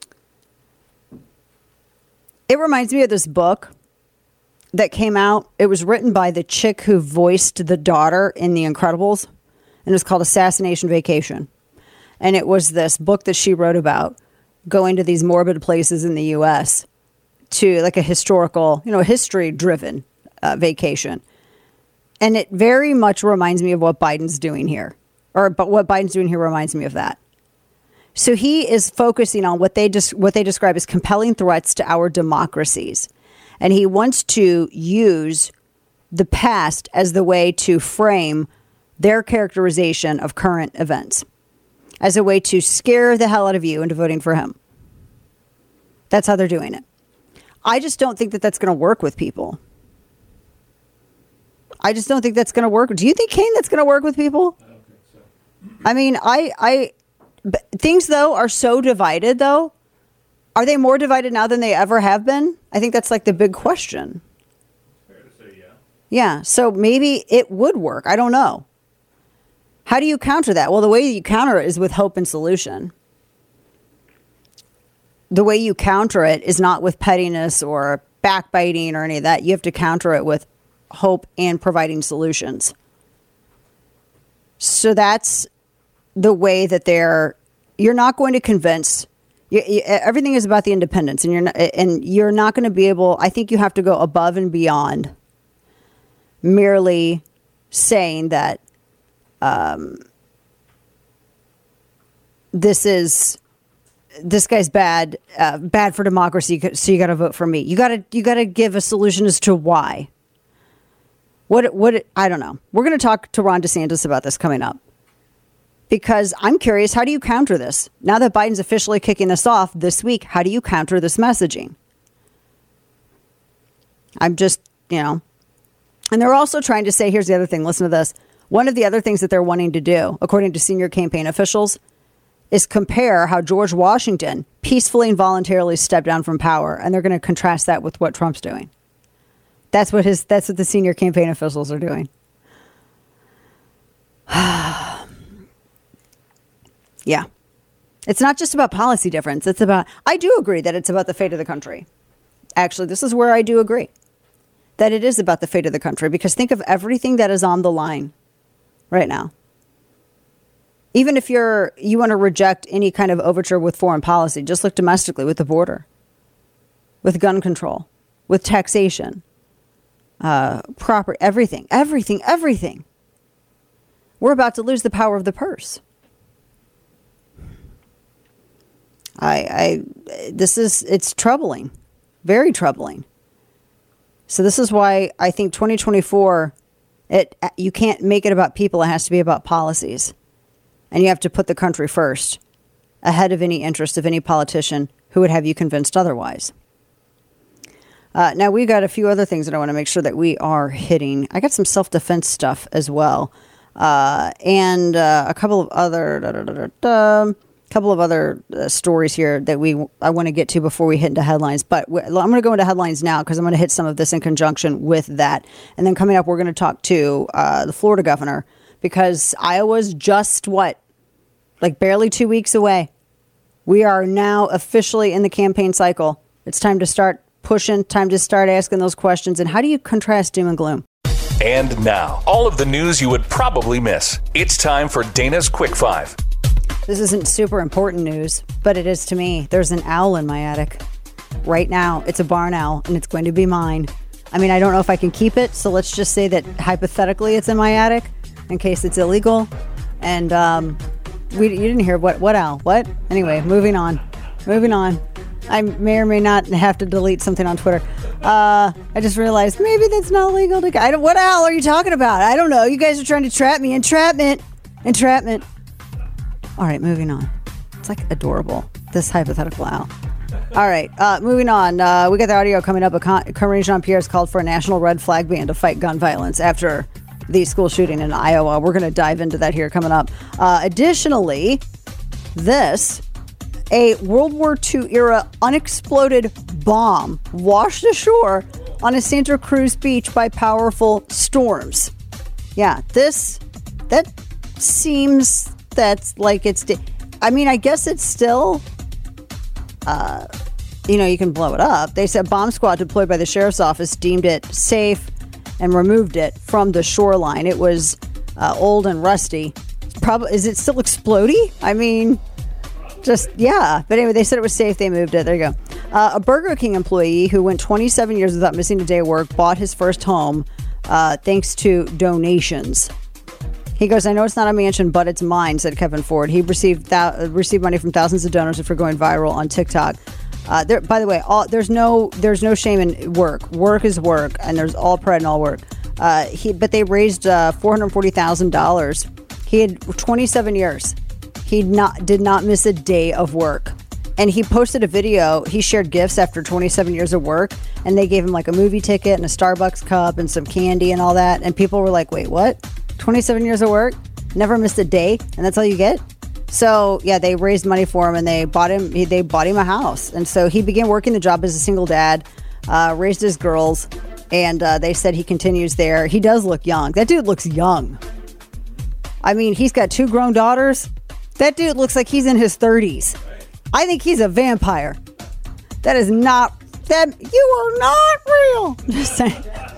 C: reminds me of this book that came out. It was written by the chick who voiced the daughter in The Incredibles, and it was called Assassination Vacation. And it was this book that she wrote about going to these morbid places in the U.S. to like a historical, history-driven vacation. And it very much reminds me of what Biden's doing here. But what Biden's doing here reminds me of that. So he is focusing on what they describe as compelling threats to our democracies. And he wants to use the past as the way to frame their characterization of current events, as a way to scare the hell out of you into voting for him. That's how they're doing it. I just don't think that that's going to work with people. I just don't think that's going to work. Do you think, Kane, that's going to work with people? I don't think so. I mean, things, though, are so divided, though. Are they more divided now than they ever have been? I think that's like the big question.
O: Fair to say, yeah.
C: Yeah, so maybe it would work. I don't know. How do you counter that? Well, the way you counter it is with hope and solution. The way you counter it is not with pettiness or backbiting or any of that. You have to counter it with hope and providing solutions. So that's the way that you're not going to convince. Everything is about the independence, and you're not going to be able. I think you have to go above and beyond merely saying that this guy's bad for democracy, so you got to vote for me. You got to give a solution as to why. What I don't know. We're going to talk to Ron DeSantis about this coming up, because I'm curious, how do you counter this? Now that Biden's officially kicking this off this week, how do you counter this messaging? I'm just, and they're also trying to say, here's the other thing. Listen to this. One of the other things that they're wanting to do, according to senior campaign officials, is compare how George Washington peacefully and voluntarily stepped down from power. And they're going to contrast that with what Trump's doing. That's what the senior campaign officials are doing. Yeah. It's not just about policy difference. I do agree that it's about the fate of the country. Actually, this is where I do agree that it is about the fate of the country, because think of everything that is on the line right now. Even if you want to reject any kind of overture with foreign policy, just look domestically with the border, with gun control, with taxation, everything. We're about to lose the power of the purse. It's troubling. Very troubling. So this is why I think 2024, you can't make it about people. It has to be about policies. And you have to put the country first, ahead of any interest of any politician who would have you convinced otherwise. Now, we got a few other things that I want to make sure that we are hitting. I got some self-defense stuff as well. And a couple of other stories here that I want to get to before we hit into headlines. But I'm going to go into headlines now because I'm going to hit some of this in conjunction with that. And then coming up, we're going to talk to the Florida governor, because Iowa's just barely 2 weeks away. We are now officially in the campaign cycle. It's time to start pushing, time to start asking those questions. And how do you contrast doom and gloom?
E: And now, all of the news you would probably miss. It's time for Dana's Quick Five.
C: This isn't super important news, but it is to me. There's an owl in my attic right now. It's a barn owl, and it's going to be mine. I mean, I don't know if I can keep it, so let's just say that hypothetically it's in my attic in case it's illegal. And you didn't hear what owl? What? Anyway, moving on. I may or may not have to delete something on Twitter. I just realized maybe that's not legal to. What owl are you talking about? I don't know. You guys are trying to trap me. Entrapment. All right, moving on. It's like adorable, this hypothetical owl. All right, moving on. We got the audio coming up. Karine Jean-Pierre has called for a national red flag ban to fight gun violence after the school shooting in Iowa. We're going to dive into that here coming up. Additionally, a World War II era unexploded bomb washed ashore on a Santa Cruz beach by powerful storms. Yeah, that seems that's like it's. I mean, I guess it's still. You can blow it up. They said bomb squad deployed by the sheriff's office deemed it safe and removed it from the shoreline. It was old and rusty. Is it still exploding? I mean, yeah. But anyway, they said it was safe. They moved it. There you go. A Burger King employee who went 27 years without missing a day of work bought his first home thanks to donations. He goes, I know it's not a mansion, but it's mine, said Kevin Ford. He received money from thousands of donors for going viral on TikTok. By the way, there's no shame in work. Work is work, and there's all pride in all work. But they raised $440,000. He had 27 years. He did not miss a day of work. And he posted a video. He shared gifts after 27 years of work, and they gave him like a movie ticket and a Starbucks cup and some candy and all that. And people were like, wait, what? 27 years of work? Never missed a day? And that's all you get? So, yeah, they raised money for him, and they bought him a house. And so he began working the job as a single dad, raised his girls, and they said he continues there. He does look young. That dude looks young. I mean, he's got 2 grown daughters. That dude looks like he's in his 30s. I think he's a vampire. That is not... You are not real. Just saying.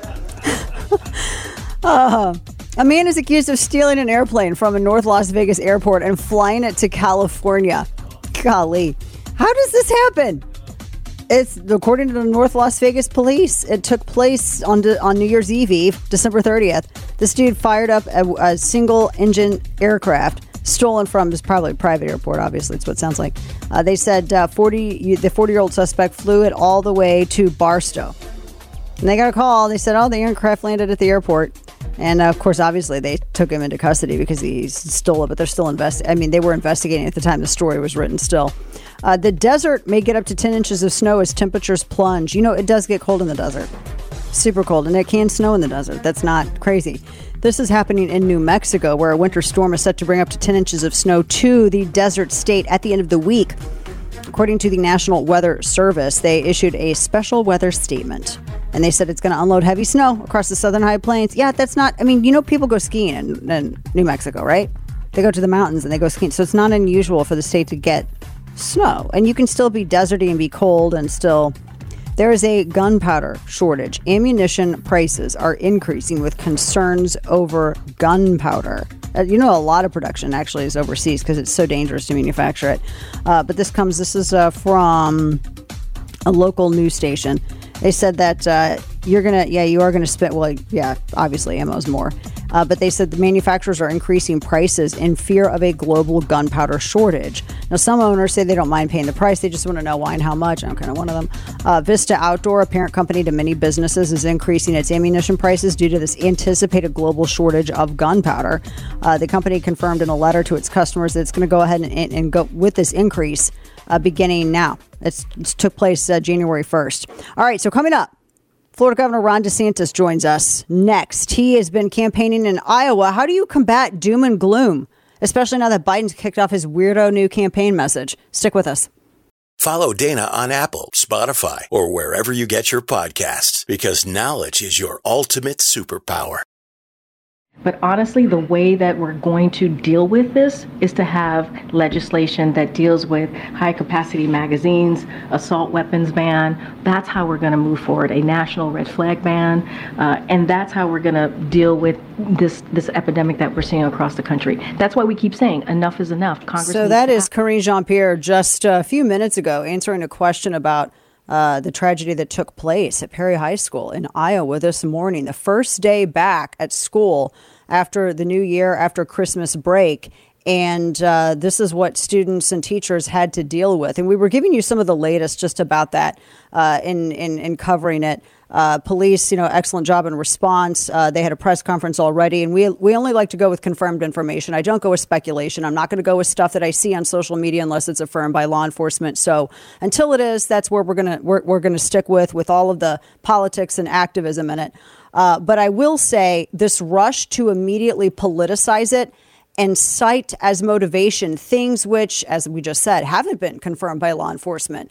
C: A man is accused of stealing an airplane from a North Las Vegas airport and flying it to California. Golly. How does this happen? It's according to the North Las Vegas police. It took place on New Year's Eve, December 30th. This dude fired up a single-engine aircraft stolen from his probably private airport. Obviously, it's what it sounds like. They said the 40-year-old suspect flew it all the way to Barstow. And they got a call. They said, the aircraft landed at the airport. And, of course, obviously, they took him into custody because he stole it, but they're still they were investigating at the time the story was written still. The desert may get up to 10 inches of snow as temperatures plunge. It does get cold in the desert. Super cold. And it can snow in the desert. That's not crazy. This is happening in New Mexico, where a winter storm is set to bring up to 10 inches of snow to the desert state at the end of the week. According to the National Weather Service, they issued a special weather statement. And they said it's going to unload heavy snow across the southern high plains. Yeah, that's not... I mean, people go skiing in New Mexico, right? They go to the mountains and they go skiing. So it's not unusual for the state to get snow. And you can still be deserty and be cold and still... There is a gunpowder shortage. Ammunition prices are increasing with concerns over gunpowder. A lot of production actually is overseas because it's so dangerous to manufacture it. But this is from a local news station. They said that you are gonna spend. Well, yeah, obviously ammo's more, but they said the manufacturers are increasing prices in fear of a global gunpowder shortage. Now, some owners say they don't mind paying the price; they just want to know why and how much. I'm kind of one of them. Vista Outdoor, a parent company to many businesses, is increasing its ammunition prices due to this anticipated global shortage of gunpowder. The company confirmed in a letter to its customers that it's going to go ahead and go with this increase beginning now. It took place January 1st. All right, so coming up, Florida Governor Ron DeSantis joins us next. He has been campaigning in Iowa. How do you combat doom and gloom, especially now that Biden's kicked off his weirdo new campaign message? Stick with us.
F: Follow Dana on Apple, Spotify, or wherever you get your podcasts, because knowledge is your ultimate superpower.
H: But honestly, the way that we're going to deal with this is to have legislation that deals with high-capacity magazines, assault weapons ban. That's how we're going to move forward, a national red flag ban. And that's how we're going to deal with this epidemic that we're seeing across the country. That's why we keep saying enough is enough. Congress.
C: So that is Karine Jean-Pierre just a few minutes ago answering a question about the tragedy that took place at Perry High School in Iowa this morning, the first day back at school after the new year, after Christmas break. And this is what students and teachers had to deal with. And we were giving you some of the latest just about that in covering it. Police, excellent job in response. They had a press conference already, and we only like to go with confirmed information. I don't go with speculation. I'm not going to go with stuff that I see on social media unless it's affirmed by law enforcement. So until it is, that's where we're gonna stick with all of the politics and activism in it. But I will say this rush to immediately politicize it and cite as motivation things which, as we just said, haven't been confirmed by law enforcement.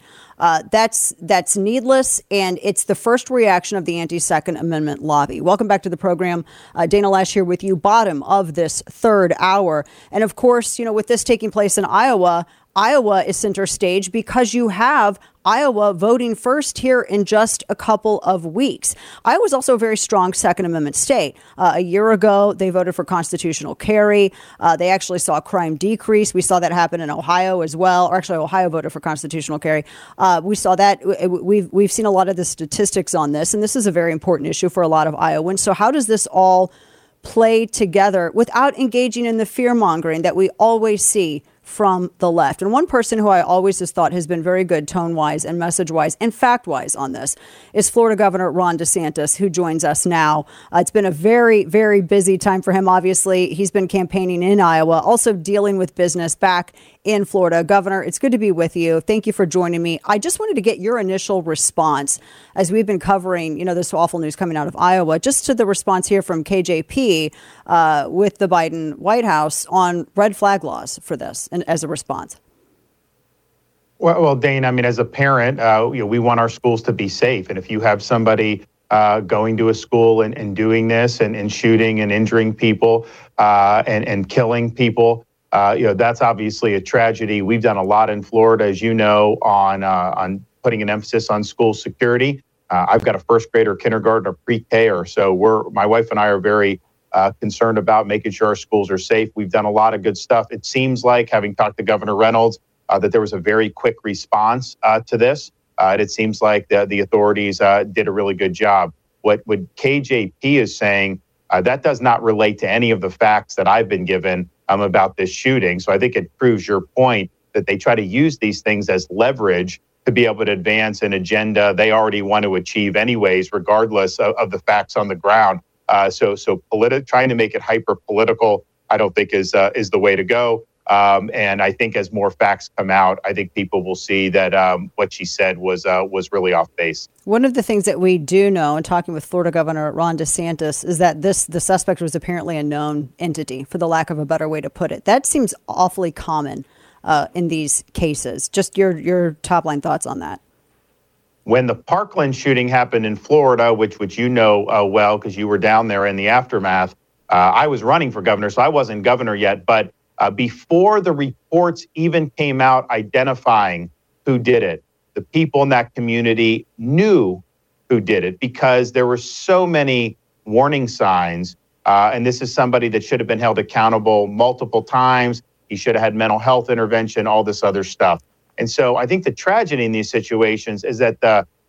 C: That's needless, and it's the first reaction of the anti-Second Amendment lobby. Welcome back to the program. Dana Loesch here with you, bottom of this third hour. And of course, with this taking place in Iowa is center stage because you have Iowa voting first here in just a couple of weeks. Iowa is also a very strong Second Amendment state. A year ago, they voted for constitutional carry. They actually saw crime decrease. We saw that happen in Ohio as well. Or actually, Ohio voted for constitutional carry. We saw that. We've seen a lot of the statistics on this, and this is a very important issue for a lot of Iowans. So how does this all play together without engaging in the fear-mongering that we always see from the left? And one person who I always just thought has been very good tone-wise and message-wise and fact-wise on this is Florida Governor Ron DeSantis, who joins us now. It's been a very, very busy time for him, obviously. He's been campaigning in Iowa, also dealing with business back in Florida. Governor, it's good to be with you. Thank you for joining me. I just wanted to get your initial response as we've been covering, this awful news coming out of Iowa, just to the response here from KJP with the Biden White House on red flag laws for this and as a response.
P: Well, Dana, as a parent, we want our schools to be safe. And if you have somebody going to a school and doing this and shooting and injuring people and killing people, that's obviously a tragedy. We've done a lot in Florida, as you know, on putting an emphasis on school security. I've got a first grader, kindergartner, pre-K, so my wife and I are very concerned about making sure our schools are safe. We've done a lot of good stuff. It seems like, having talked to Governor Reynolds, that there was a very quick response to this. And it seems like the authorities did a really good job. What KJP is saying, that does not relate to any of the facts that I've been given about this shooting. So I think it proves your point that they try to use these things as leverage to be able to advance an agenda they already want to achieve anyways, regardless of the facts on the ground. So trying to make it hyper political, I don't think is the way to go. And I think as more facts come out, I think people will see that what she said was really off base.
C: One of the things that we do know in talking with Florida Governor Ron DeSantis is that the suspect was apparently a known entity, for the lack of a better way to put it. That seems awfully common in these cases. Just your top line thoughts on that.
P: When the Parkland shooting happened in Florida, which you know well because you were down there in the aftermath, I was running for governor, so I wasn't governor yet. But before the reports even came out identifying who did it, the people in that community knew who did it because there were so many warning signs. And this is somebody that should have been held accountable multiple times. He should have had mental health intervention, all this other stuff. And so I think the tragedy in these situations is that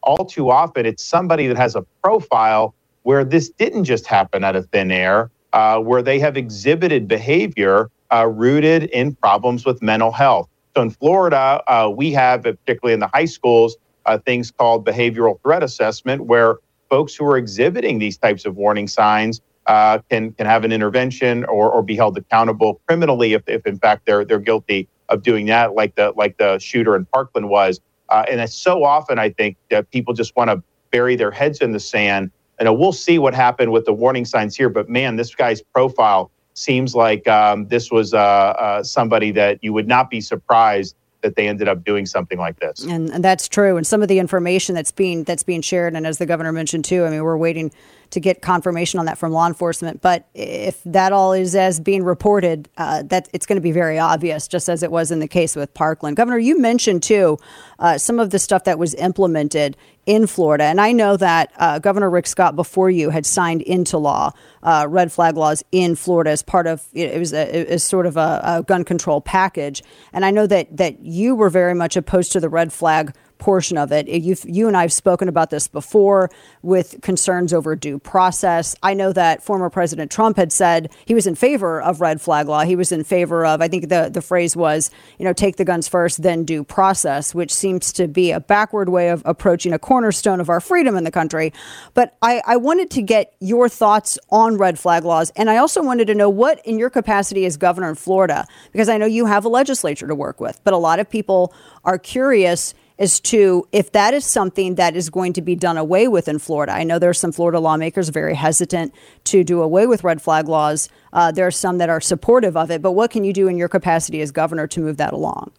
P: all too often it's somebody that has a profile where this didn't just happen out of thin air, where they have exhibited behavior rooted in problems with mental health. So in Florida, we have, particularly in the high schools, things called behavioral threat assessment, where folks who are exhibiting these types of warning signs can have an intervention or be held accountable criminally if in fact they're guilty of doing that, like the shooter in Parkland was. And it's so often, I think, that people just want to bury their heads in the sand. And we'll see what happened with the warning signs here. But man, this guy's profile seems like this was somebody that you would not be surprised that they ended up doing something like this.
C: And that's true. And some of the information that's being shared, and as the governor mentioned too, I mean, we're waiting to get confirmation on that from law enforcement. But if that all is as being reported, that it's going to be very obvious, just as it was in the case with Parkland. Governor, you mentioned too some of the stuff that was implemented in Florida. And I know that Governor Rick Scott before you had signed into law red flag laws in Florida as part of, it was sort of a gun control package. And I know that you were very much opposed to the red flag portion of it. You and I have spoken about this before with concerns over due process. I know that former President Trump had said he was in favor of red flag law. He was in favor of, I think the phrase was, take the guns first, then due process, which seems to be a backward way of approaching a cornerstone of our freedom in the country. But I wanted to get your thoughts on red flag laws. And I also wanted to know what, in your capacity as governor in Florida, because I know you have a legislature to work with, but a lot of people are curious as to if that is something that is going to be done away with in Florida. I know there are some Florida lawmakers very hesitant to do away with red flag laws. There are some that are supportive of it. But what can you do in your capacity as governor to move that along?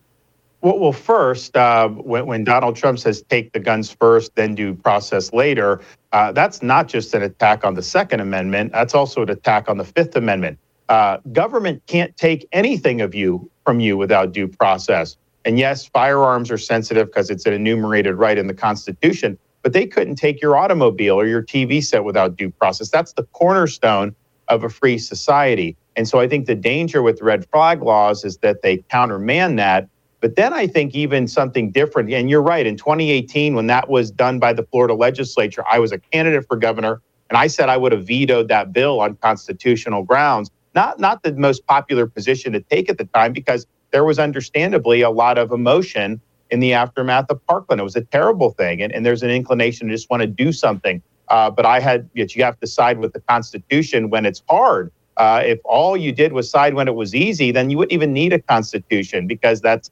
P: Well, first, when Donald Trump says take the guns first, then due process later, that's not just an attack on the Second Amendment. That's also an attack on the Fifth Amendment. Government can't take anything from you without due process. And yes, firearms are sensitive because it's an enumerated right in the Constitution, but they couldn't take your automobile or your TV set without due process. That's the cornerstone of a free society. And so I think the danger with red flag laws is that they countermand that. But then I think even something different, and you're right, in 2018, when that was done by the Florida legislature, I was a candidate for governor, and I said I would have vetoed that bill on constitutional grounds. Not the most popular position to take at the time, because there was understandably a lot of emotion in the aftermath of Parkland. It was a terrible thing. And there's an inclination to just want to do something. But you have to side with the Constitution when it's hard. If all you did was side when it was easy, then you wouldn't even need a Constitution, because that's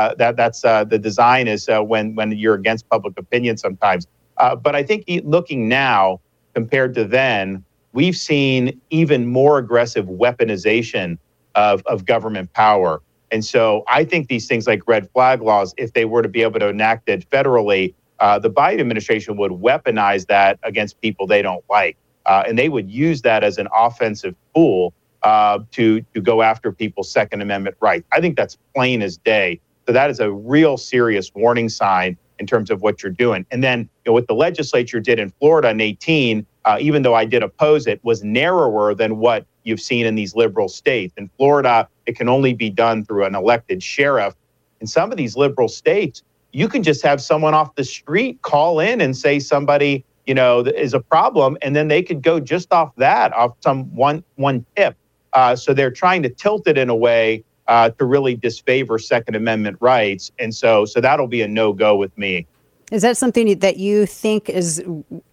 P: the design is when you're against public opinion sometimes. But I think looking now compared to then, we've seen even more aggressive weaponization of government power. And so I think these things like red flag laws, if they were to be able to enact it federally, the Biden administration would weaponize that against people they don't like. And they would use that as an offensive tool to go after people's Second Amendment rights. I think that's plain as day. So that is a real serious warning sign in terms of what you're doing. And then what the legislature did in Florida in 2018, even though I did oppose it, was narrower than what you've seen in these liberal states. In Florida, it can only be done through an elected sheriff. In some of these liberal states, you can just have someone off the street call in and say somebody, is a problem, and then they could go just off some one tip. So they're trying to tilt it in a way to really disfavor Second Amendment rights. And so that'll be a no-go with me.
C: Is that something that you think is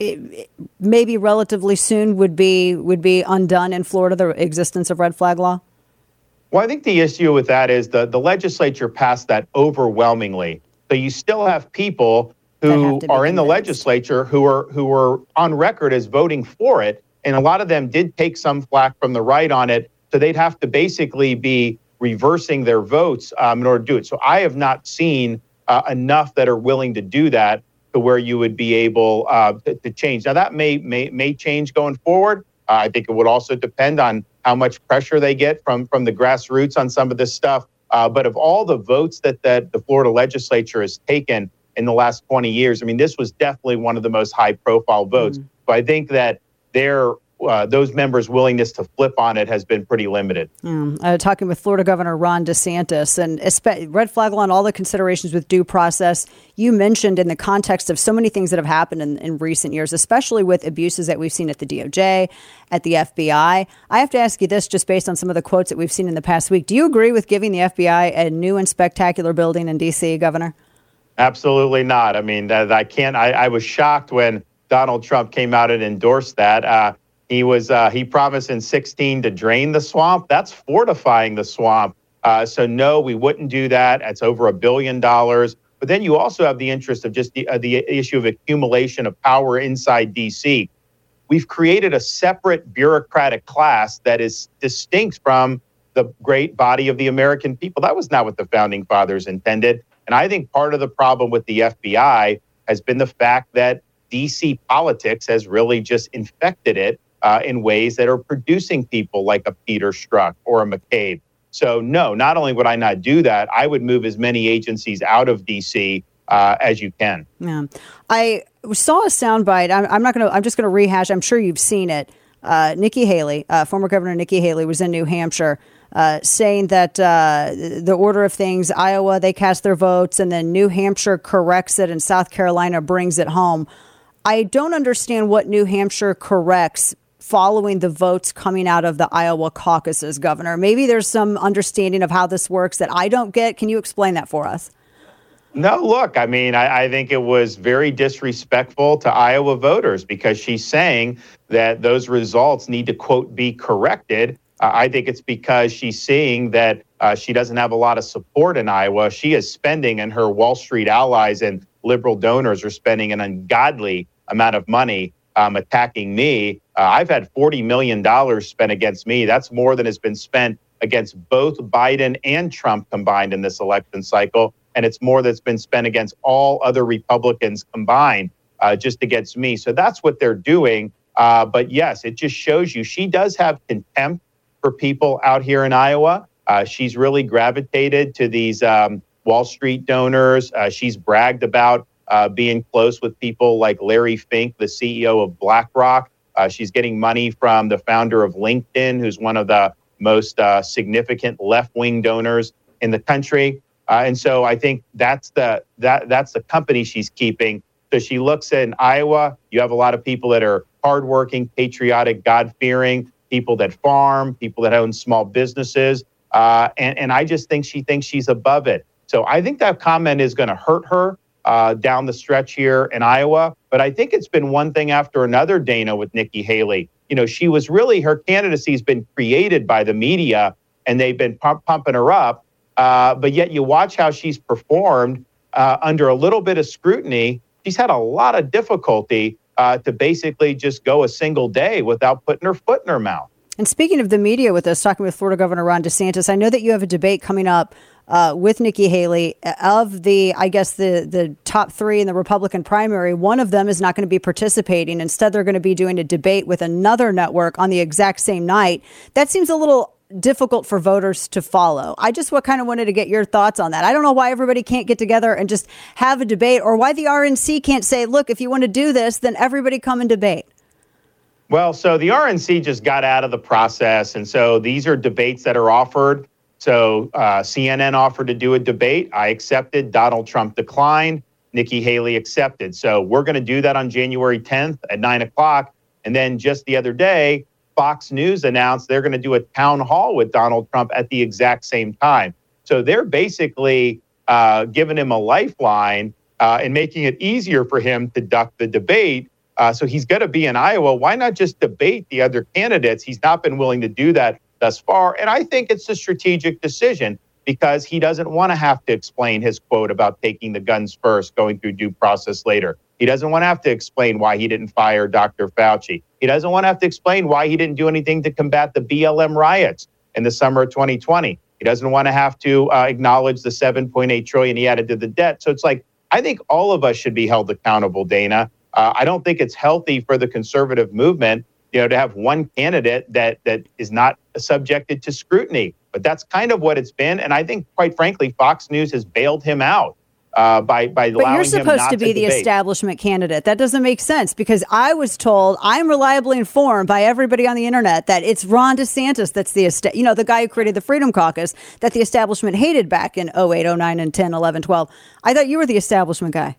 C: maybe relatively soon would be undone in Florida, the existence of red flag law?
P: Well, I think the issue with that is the legislature passed that overwhelmingly. So you still have people who are in the legislature who are on record as voting for it. And a lot of them did take some flack from the right on it. So they'd have to basically be reversing their votes in order to do it. So I have not seen enough that are willing to do that to where you would be able to change. Now, that may change going forward. I think it would also depend on how much pressure they get from the grassroots on some of this stuff. But of all the votes that the Florida legislature has taken in the last 20 years, I mean, this was definitely one of the most high-profile votes. So I think that their those members' willingness to flip on it has been pretty limited.
C: Talking with Florida Governor Ron DeSantis, and red flag on all the considerations with due process. You mentioned in the context of so many things that have happened in recent years, especially with abuses that we've seen at the DOJ, at the FBI. I have to ask you this just based on some of the quotes that we've seen in the past week. Do you agree with giving the FBI a new and spectacular building in D.C., Governor?
P: Absolutely not. I mean, I can't. I was shocked when Donald Trump came out and endorsed that. He promised in 2016 to drain the swamp. That's fortifying the swamp. So no, we wouldn't do that. It's over $1 billion. But then you also have the interest of just the issue of accumulation of power inside D.C. We've created a separate bureaucratic class that is distinct from the great body of the American people. That was not what the founding fathers intended. And I think part of the problem with the FBI has been the fact that D.C. politics has really just infected it in ways that are producing people like a Peter Strzok or a McCabe. So no, not only would I not do that, I would move as many agencies out of D.C. As you can. Yeah,
C: I saw a soundbite. I'm just going to rehash. I'm sure you've seen it. Nikki Haley, former Governor Nikki Haley, was in New Hampshire saying that the order of things, Iowa, they cast their votes, and then New Hampshire corrects it, and South Carolina brings it home. I don't understand what New Hampshire corrects following the votes coming out of the Iowa caucuses, Governor. Maybe there's some understanding of how this works that I don't get. Can you explain that for us?
P: No, look, I mean, I think it was very disrespectful to Iowa voters because she's saying that those results need to, quote, be corrected. I think it's because she's seeing that she doesn't have a lot of support in Iowa. She is spending, and her Wall Street allies and liberal donors are spending an ungodly amount of money attacking me. I've had $40 million spent against me. That's more than has been spent against both Biden and Trump combined in this election cycle. And it's more that's been spent against all other Republicans combined just against me. So that's what they're doing. But yes, it just shows you she does have contempt for people out here in Iowa. She's really gravitated to these Wall Street donors. She's bragged about being close with people like Larry Fink, the CEO of BlackRock. She's getting money from the founder of LinkedIn, who's one of the most significant left-wing donors in the country. And so I think that's the company she's keeping. So she looks in Iowa, you have a lot of people that are hardworking, patriotic, God-fearing, people that farm, people that own small businesses. And I just think she thinks she's above it. So I think that comment is going to hurt her down the stretch here in Iowa. But I think it's been one thing after another, Dana, with Nikki Haley. You know, she was really, her candidacy has been created by the media, and they've been pumping her up. But yet you watch how she's performed under a little bit of scrutiny. She's had a lot of difficulty to basically just go a single day without putting her foot in her mouth.
C: And speaking of the media with us, talking with Florida Governor Ron DeSantis, I know that you have a debate coming up with Nikki Haley. Of the top three in the Republican primary, one of them is not going to be participating. Instead, they're going to be doing a debate with another network on the exact same night. That seems a little difficult for voters to follow. I just wanted to get your thoughts on that. I don't know why everybody can't get together and just have a debate, or why the RNC can't say, look, if you want to do this, then everybody come and debate.
P: Well, so the RNC just got out of the process. And so these are debates that are offered. So CNN offered to do a debate. I accepted. Donald Trump declined. Nikki Haley accepted. So we're going to do that on January 10th at 9 o'clock. And then just the other day, Fox News announced they're going to do a town hall with Donald Trump at the exact same time. So they're basically giving him a lifeline and making it easier for him to duck the debate. So he's going to be in Iowa. Why not just debate the other candidates? He's not been willing to do that thus far. And I think it's a strategic decision because he doesn't want to have to explain his quote about taking the guns first, going through due process later. He doesn't want to have to explain why he didn't fire Dr. Fauci. He doesn't want to have to explain why he didn't do anything to combat the BLM riots in the summer of 2020. He doesn't want to have to acknowledge the $7.8 trillion he added to the debt. So it's like, I think all of us should be held accountable, Dana. I don't think it's healthy for the conservative movement, to have one candidate that is not subjected to scrutiny. But that's kind of what it's been. And I think, quite frankly, Fox News has bailed him out by allowing him
C: But you're supposed
P: not
C: to be the
P: debate.
C: establishment candidate. That doesn't make sense because I was told, I'm reliably informed by everybody on the internet that it's Ron DeSantis that's the guy who created the Freedom Caucus that the establishment hated back in 08, 09, and 10, 11, 12. I thought you were the establishment guy.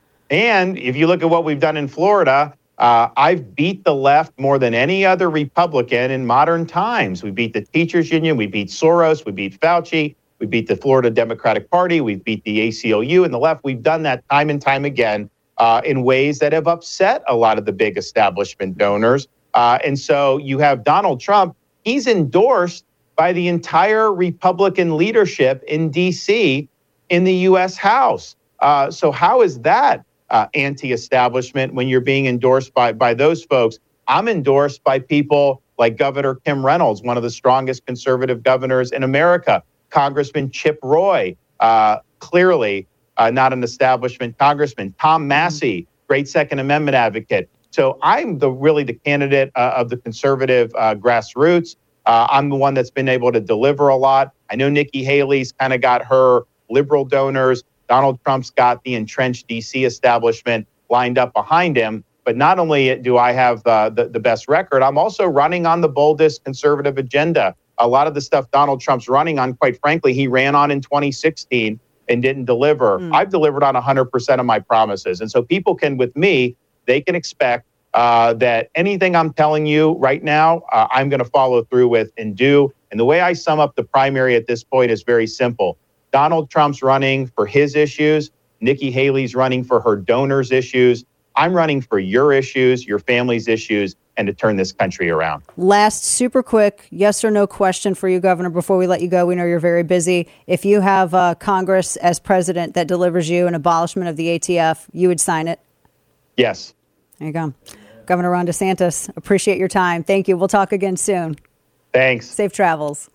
P: And if you look at what we've done in Florida, I've beat the left more than any other Republican in modern times. We beat the teachers union. We beat Soros. We beat Fauci. We beat the Florida Democratic Party. We've beat the ACLU and the left. We've done that time and time again in ways that have upset a lot of the big establishment donors. And so you have Donald Trump. He's endorsed by the entire Republican leadership in D.C. in the U.S. House. So how is that anti-establishment when you're being endorsed by those folks? I'm endorsed by people like Governor Kim Reynolds, one of the strongest conservative governors in America. Congressman Chip Roy, clearly not an establishment congressman. Tom Massey, great Second Amendment advocate. So I'm really the candidate of the conservative grassroots. I'm the one that's been able to deliver a lot. I know Nikki Haley's kind of got her liberal donors. Donald Trump's got the entrenched D.C. establishment lined up behind him. But not only do I have the best record, I'm also running on the boldest conservative agenda. A lot of the stuff Donald Trump's running on, quite frankly, he ran on in 2016 and didn't deliver. I've delivered on 100% of my promises. And so people can, with me, they can expect that anything I'm telling you right now, I'm going to follow through with and do. And the way I sum up the primary at this point is very simple. Donald Trump's running for his issues. Nikki Haley's running for her donors' issues. I'm running for your issues, your family's issues, and to turn this country around.
C: Last super quick yes or no question for you, Governor, before we let you go. We know you're very busy. If you have Congress as president that delivers you an abolishment of the ATF, you would sign it?
P: Yes.
C: There you go. Governor Ron DeSantis, appreciate your time. Thank you. We'll talk again soon.
P: Thanks.
C: Safe travels.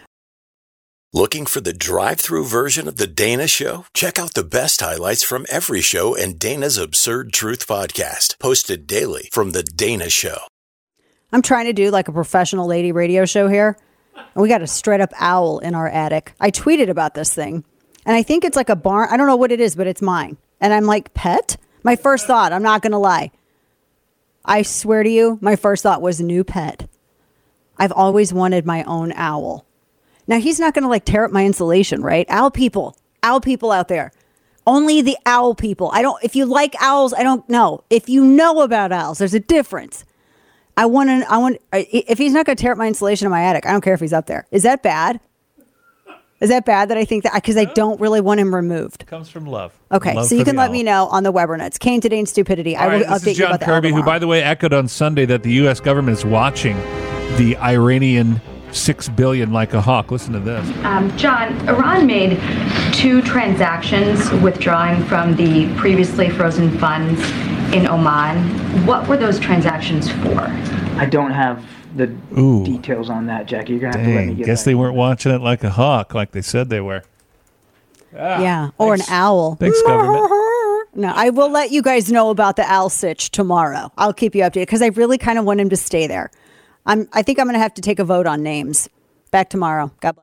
F: Looking for the drive-through version of The Dana Show? Check out the best highlights from every show and Dana's Absurd Truth podcast, posted daily from The Dana Show.
C: I'm trying to do like a professional lady radio show here. And we got a straight up owl in our attic. I tweeted about this thing. And I think it's like a barn. I don't know what it is, but it's mine. And I'm like, pet? My first thought, I'm not going to lie. I swear to you, my first thought was new pet. I've always wanted my own owl. Now, he's not going to like tear up my insulation, right? Owl people out there. Only the owl people. If you like owls, I don't know. If you know about owls, there's a difference. If he's not going to tear up my insulation in my attic, I don't care if he's up there. Is that bad? Is that bad that I think that? Because I don't really want him removed.
O: It comes from love.
C: Okay,
O: love
C: so you can let me know on the Webernets. Kane Today and Stupidity. I will update
O: this is
C: you
O: John
C: about the
O: Kirby,
C: owl
O: who,
C: tomorrow.
O: by the way, echoed on Sunday that the U.S. government is watching the Iranian $6 billion like a hawk. Listen to this.
G: John, Iran made 2 transactions withdrawing from the previously frozen funds in Oman. What were those transactions for?
Q: I don't have the details on that, Jackie. You're going to have to let me get
O: Guess
Q: back.
O: they weren't watching it like a hawk, like they said they were.
C: Yeah, or an owl.
O: Thanks, government.
C: No, I will let you guys know about the owl sitch tomorrow. I'll keep you updated because I really kind of want him to stay there. I think I'm going to have to take a vote on names. Back tomorrow. God bless.